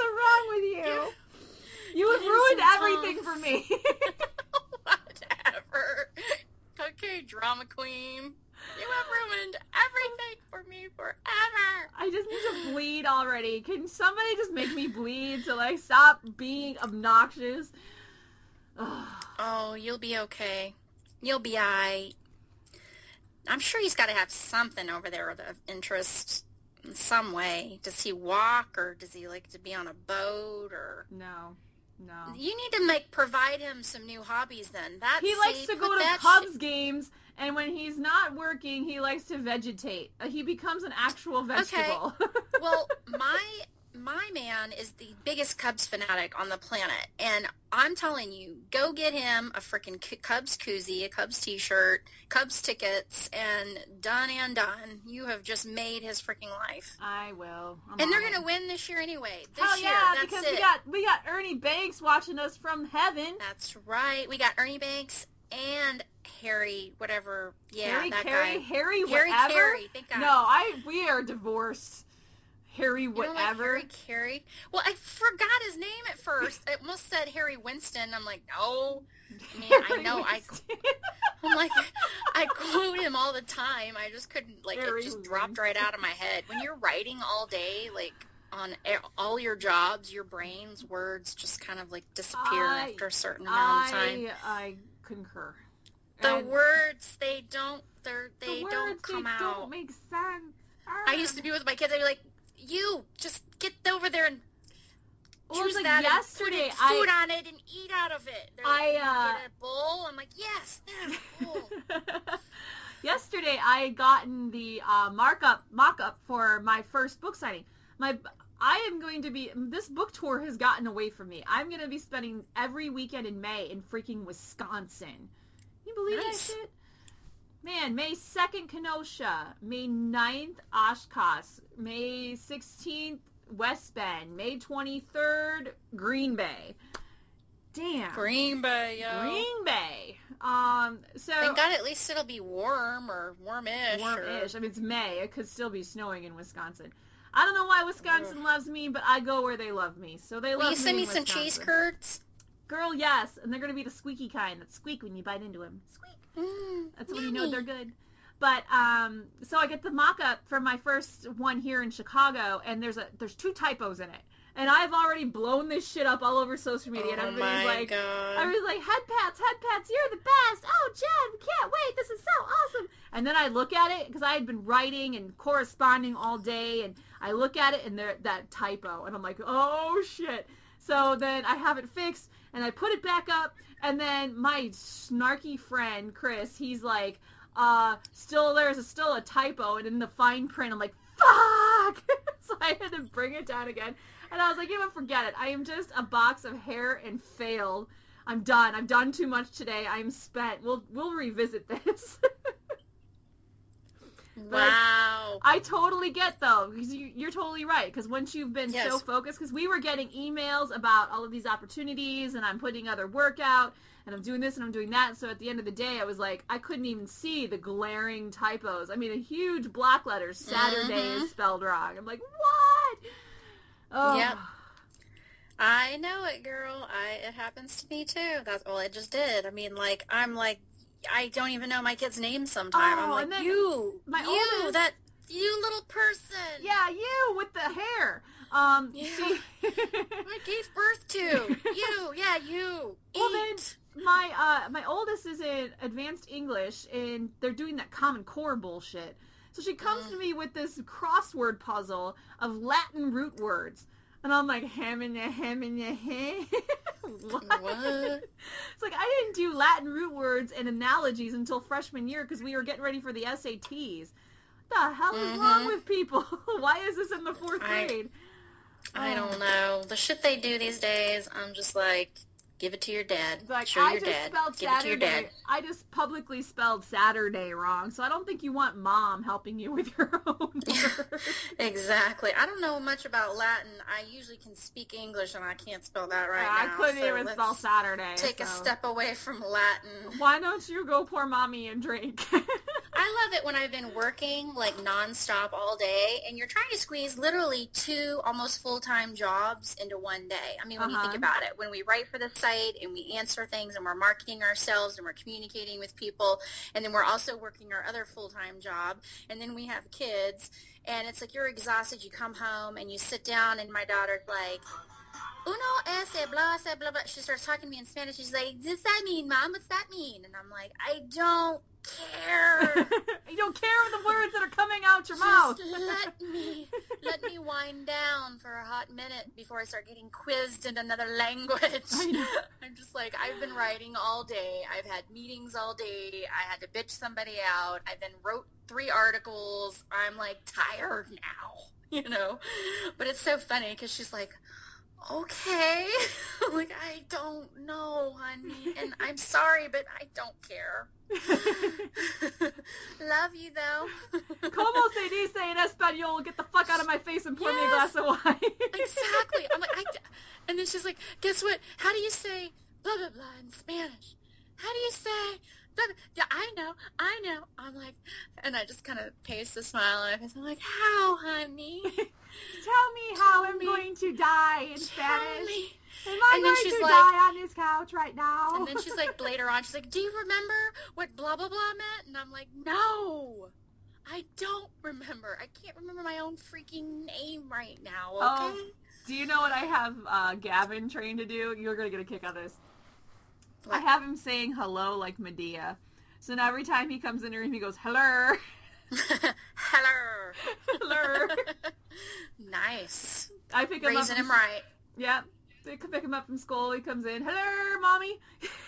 for me. Whatever. Okay, drama queen. You have ruined everything for me forever. I just need to bleed already. Can somebody just make me bleed till I stop being obnoxious? Oh, you'll be okay. You'll be aight. I'm sure he's got to have something over there of interest in some way. Does he walk, or does he like to be on a boat, or... No. You need to provide him some new hobbies then. He likes to go to Cubs games, and when he's not working, he likes to vegetate. He becomes an actual vegetable. Okay. Well, my man is the biggest Cubs fanatic on the planet, and I'm telling you, go get him a freaking Cubs koozie, a Cubs t-shirt, Cubs tickets, and done and done. You have just made his freaking life. I will. And they're gonna win this year anyway. Hell yeah, because we got Ernie Banks watching us from heaven. That's right. We got Ernie Banks and Harry, whatever. Yeah, Harry that Carey, guy. Harry whatever. Carey, thank God. No, we are divorced. Harry whatever. You don't like Harry Carey? Well, I forgot his name at first. It almost said Harry Winston. I'm like, no. I mean, I know. I'm like, I quote him all the time. I just couldn't, like, Harry it just dropped right out of my head. When you're writing all day, like, on all your jobs, your brain's words just kind of, like, disappear after a certain amount of time. I concur. The words, they don't come out. They don't make sense. I used to be with my kids. I'd be like, you just get over there and choose like that yesterday, and put food on it and eat out of it. They're like, get a bowl. I'm like, yes, a bowl. Yesterday, I had gotten the mock-up for my first book signing. This book tour has gotten away from me. I'm going to be spending every weekend in May in freaking Wisconsin. Can you believe that shit? Man, May 2nd, Kenosha. May 9th, Oshkosh. May 16th, West Bend. May 23rd, Green Bay. Damn. Green Bay, yo. Green Bay. So... Thank God at least it'll be warm or warmish. Warmish. I mean, it's May. It could still be snowing in Wisconsin. I don't know why Wisconsin loves me, but I go where they love me. So they love me. Will you send me some cheese curds? Girl, yes. And they're going to be the squeaky kind that squeak when you bite into them. Squeak. That's when you know they're good. But, so I get the mock-up for my first one here in Chicago, and there's 2 typos in it. And I've already blown this shit up all over social media, and everybody's like, God. I was like, head pats, you're the best. Oh, Jen, we can't wait. This is so awesome. And then I look at it, because I had been writing and corresponding all day, and I look at it, and that typo, and I'm like, oh, shit. So then I have it fixed, and I put it back up, and then my snarky friend, Chris, he's like, there's still a typo, and in the fine print, I'm like, fuck! So I had to bring it down again, and I was like, even forget it. I am just a box of hair and failed. I'm done. I've done too much today. I'm spent. We'll revisit this. Wow. I totally get, though, because you're totally right, because once you've been so focused, because we were getting emails about all of these opportunities, and I'm putting other work out, and I'm doing this, and I'm doing that, so at the end of the day, I was like, I couldn't even see the glaring typos. I mean, a huge block letter, Saturday is spelled wrong. I'm like, what? Oh. Yep. I know it, girl. It happens to me, too. That's all I just did. I mean, like, I'm like, I don't even know my kid's name sometimes. I'm like, you little person. Yeah, you with the hair. I gave birth to. You. Well, then, my oldest is in advanced English, and they're doing that Common Core bullshit. So she comes to me with this crossword puzzle of Latin root words. And I'm like, What? It's like, I didn't do Latin root words and analogies until freshman year because we were getting ready for the SATs. What the hell is wrong with people? Why is this in the 4th grade? I don't know. The shit they do these days, I'm just like, give it to your dad. Like, Show your dad. Give it to your dad. I just publicly spelled Saturday wrong, so I don't think you want Mom helping you with your own work. Exactly. I don't know much about Latin. I usually can speak English, and I can't spell that right now. I couldn't even spell Saturday. Take a step away from Latin. Why don't you go pour Mommy a drink? I I love it when I've been working like nonstop all day and you're trying to squeeze literally 2 almost full-time jobs into one day. I mean, when you think about it, when we write for the site and we answer things and we're marketing ourselves and we're communicating with people, and then we're also working our other full-time job, and then we have kids, and it's like you're exhausted. You come home and you sit down and my daughter's like, uno ese blah, ese blah, blah. She starts talking to me in Spanish. She's like, does that mean, Mom? What's that mean? And I'm like, I don't care. You don't care the words that are coming out your mouth. Let me wind down for a hot minute before I start getting quizzed in another language. I'm just like, I've been writing all day. I've had meetings all day. I had to bitch somebody out. I then wrote 3 articles. I'm like tired now, But it's so funny because she's like, okay. Like, I don't know, honey, and I'm sorry, but I don't care. Love you, though. Como se dice en español? Get the fuck out of my face and pour me a glass of wine. Exactly. I'm like, and then she's like, guess what? How do you say blah, blah, blah in Spanish? How do you say blah, blah? Yeah, I know. I'm like, and I just kind of paste a smile on my face. I'm like, how, honey? Tell me how I'm going to die in Spanish. Am I going to like, die on this couch right now? And then she's like, later on, she's like, do you remember what blah, blah, blah meant? And I'm like, no, I don't remember. I can't remember my own freaking name right now, okay? Do you know what I have Gavin trained to do? You're going to get a kick out of this. What? I have him saying hello like Medea. So now every time he comes in the room, he goes, hello. Hello. Hello. Nice. I pick him Raising up. him right. Yeah. They pick him up from school. He comes in. Hello, mommy.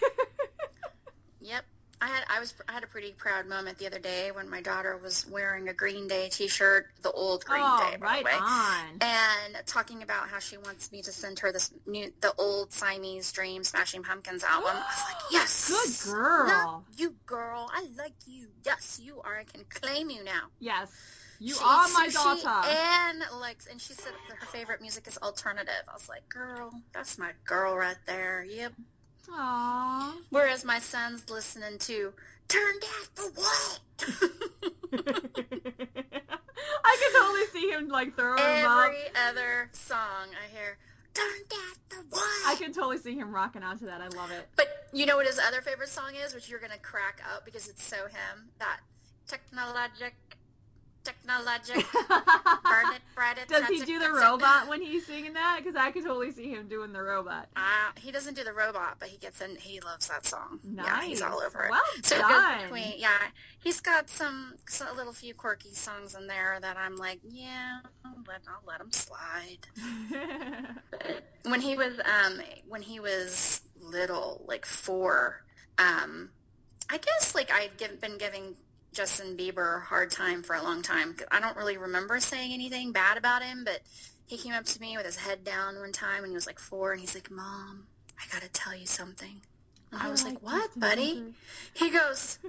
Yep. I had a pretty proud moment the other day when my daughter was wearing a Green Day t-shirt, the old Green Day, by the way, on. and talking about how she wants me to send her the old Siamese Dream Smashing Pumpkins album. I was like, yes, good girl. Love you, girl. I like you. Yes, you are. I can claim you now. Yes, you are my daughter. And she said her favorite music is alternative. I was like, girl, that's my girl right there. Yep. Aww. Whereas my son's listening to Turn That for What? I can totally see him like throwing him up. Every other song I hear, Turn That for What? I can totally see him rocking out to that. I love it. But you know what his other favorite song is, which you're going to crack up because it's so him? That technologic, burn it, bright it. Does he do the robot when he's singing that? Because I could totally see him doing the robot. He doesn't do the robot, but he gets in. He loves that song. Nice. Yeah, he's all over it. Well so done. He's got a little few quirky songs in there that I'm like, yeah, I'll let him slide. When he was little, like 4, I guess like I'd been giving Justin Bieber a hard time for a long time. I don't really remember saying anything bad about him, but he came up to me with his head down one time when he was like 4, and he's like, Mom, I gotta tell you something. And I was like, what, buddy? He goes,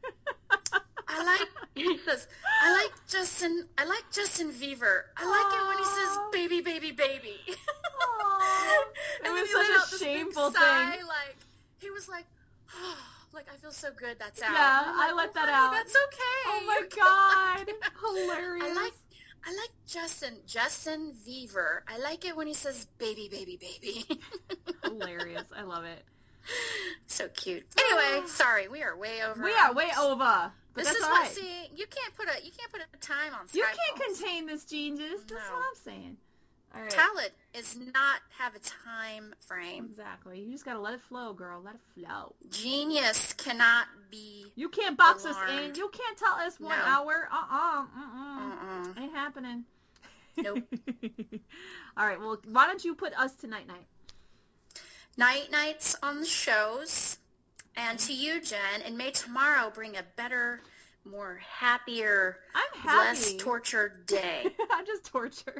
he says, I like Justin Bieber. I like it when he says baby, baby, baby. It was such a shameful thing. Like, he was like, oh, like, I feel so good that's out. Yeah, like, I let that out. That's okay. Oh my God. Hilarious. I like Justin Bieber. I like it when he says baby, baby, baby. Hilarious. I love it. So cute. Anyway, sorry, we are way over. We are way over. But this that's is all what, right. see, you can't put a time on Skype. You can't calls. contain this, Genius. That's what I'm saying. All right. Talent is not have a time frame. Exactly. You just gotta let it flow, girl. Let it flow. Genius cannot be. You can't box alarmed. us in. You can't tell us 1 hour. Ain't happening. Nope. All right. Well, why don't you put us to night? Nights on the shows, and to you, Jen, and may tomorrow bring a better, more happier, I'm happy. less tortured day. I'm just tortured.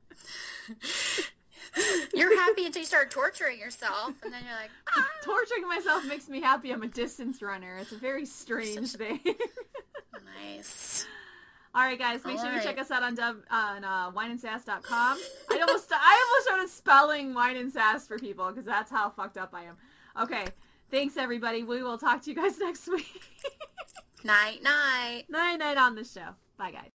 You're happy until you start torturing yourself, and then you're like, Torturing myself makes me happy. I'm a distance runner. It's a very strange thing. Nice. All right, guys, make sure you check us out on wineandsass.com. I almost started spelling wine and sass for people because that's how fucked up I am. Okay, thanks, everybody. We will talk to you guys next week. Night, night. Night, night on the show. Bye, guys.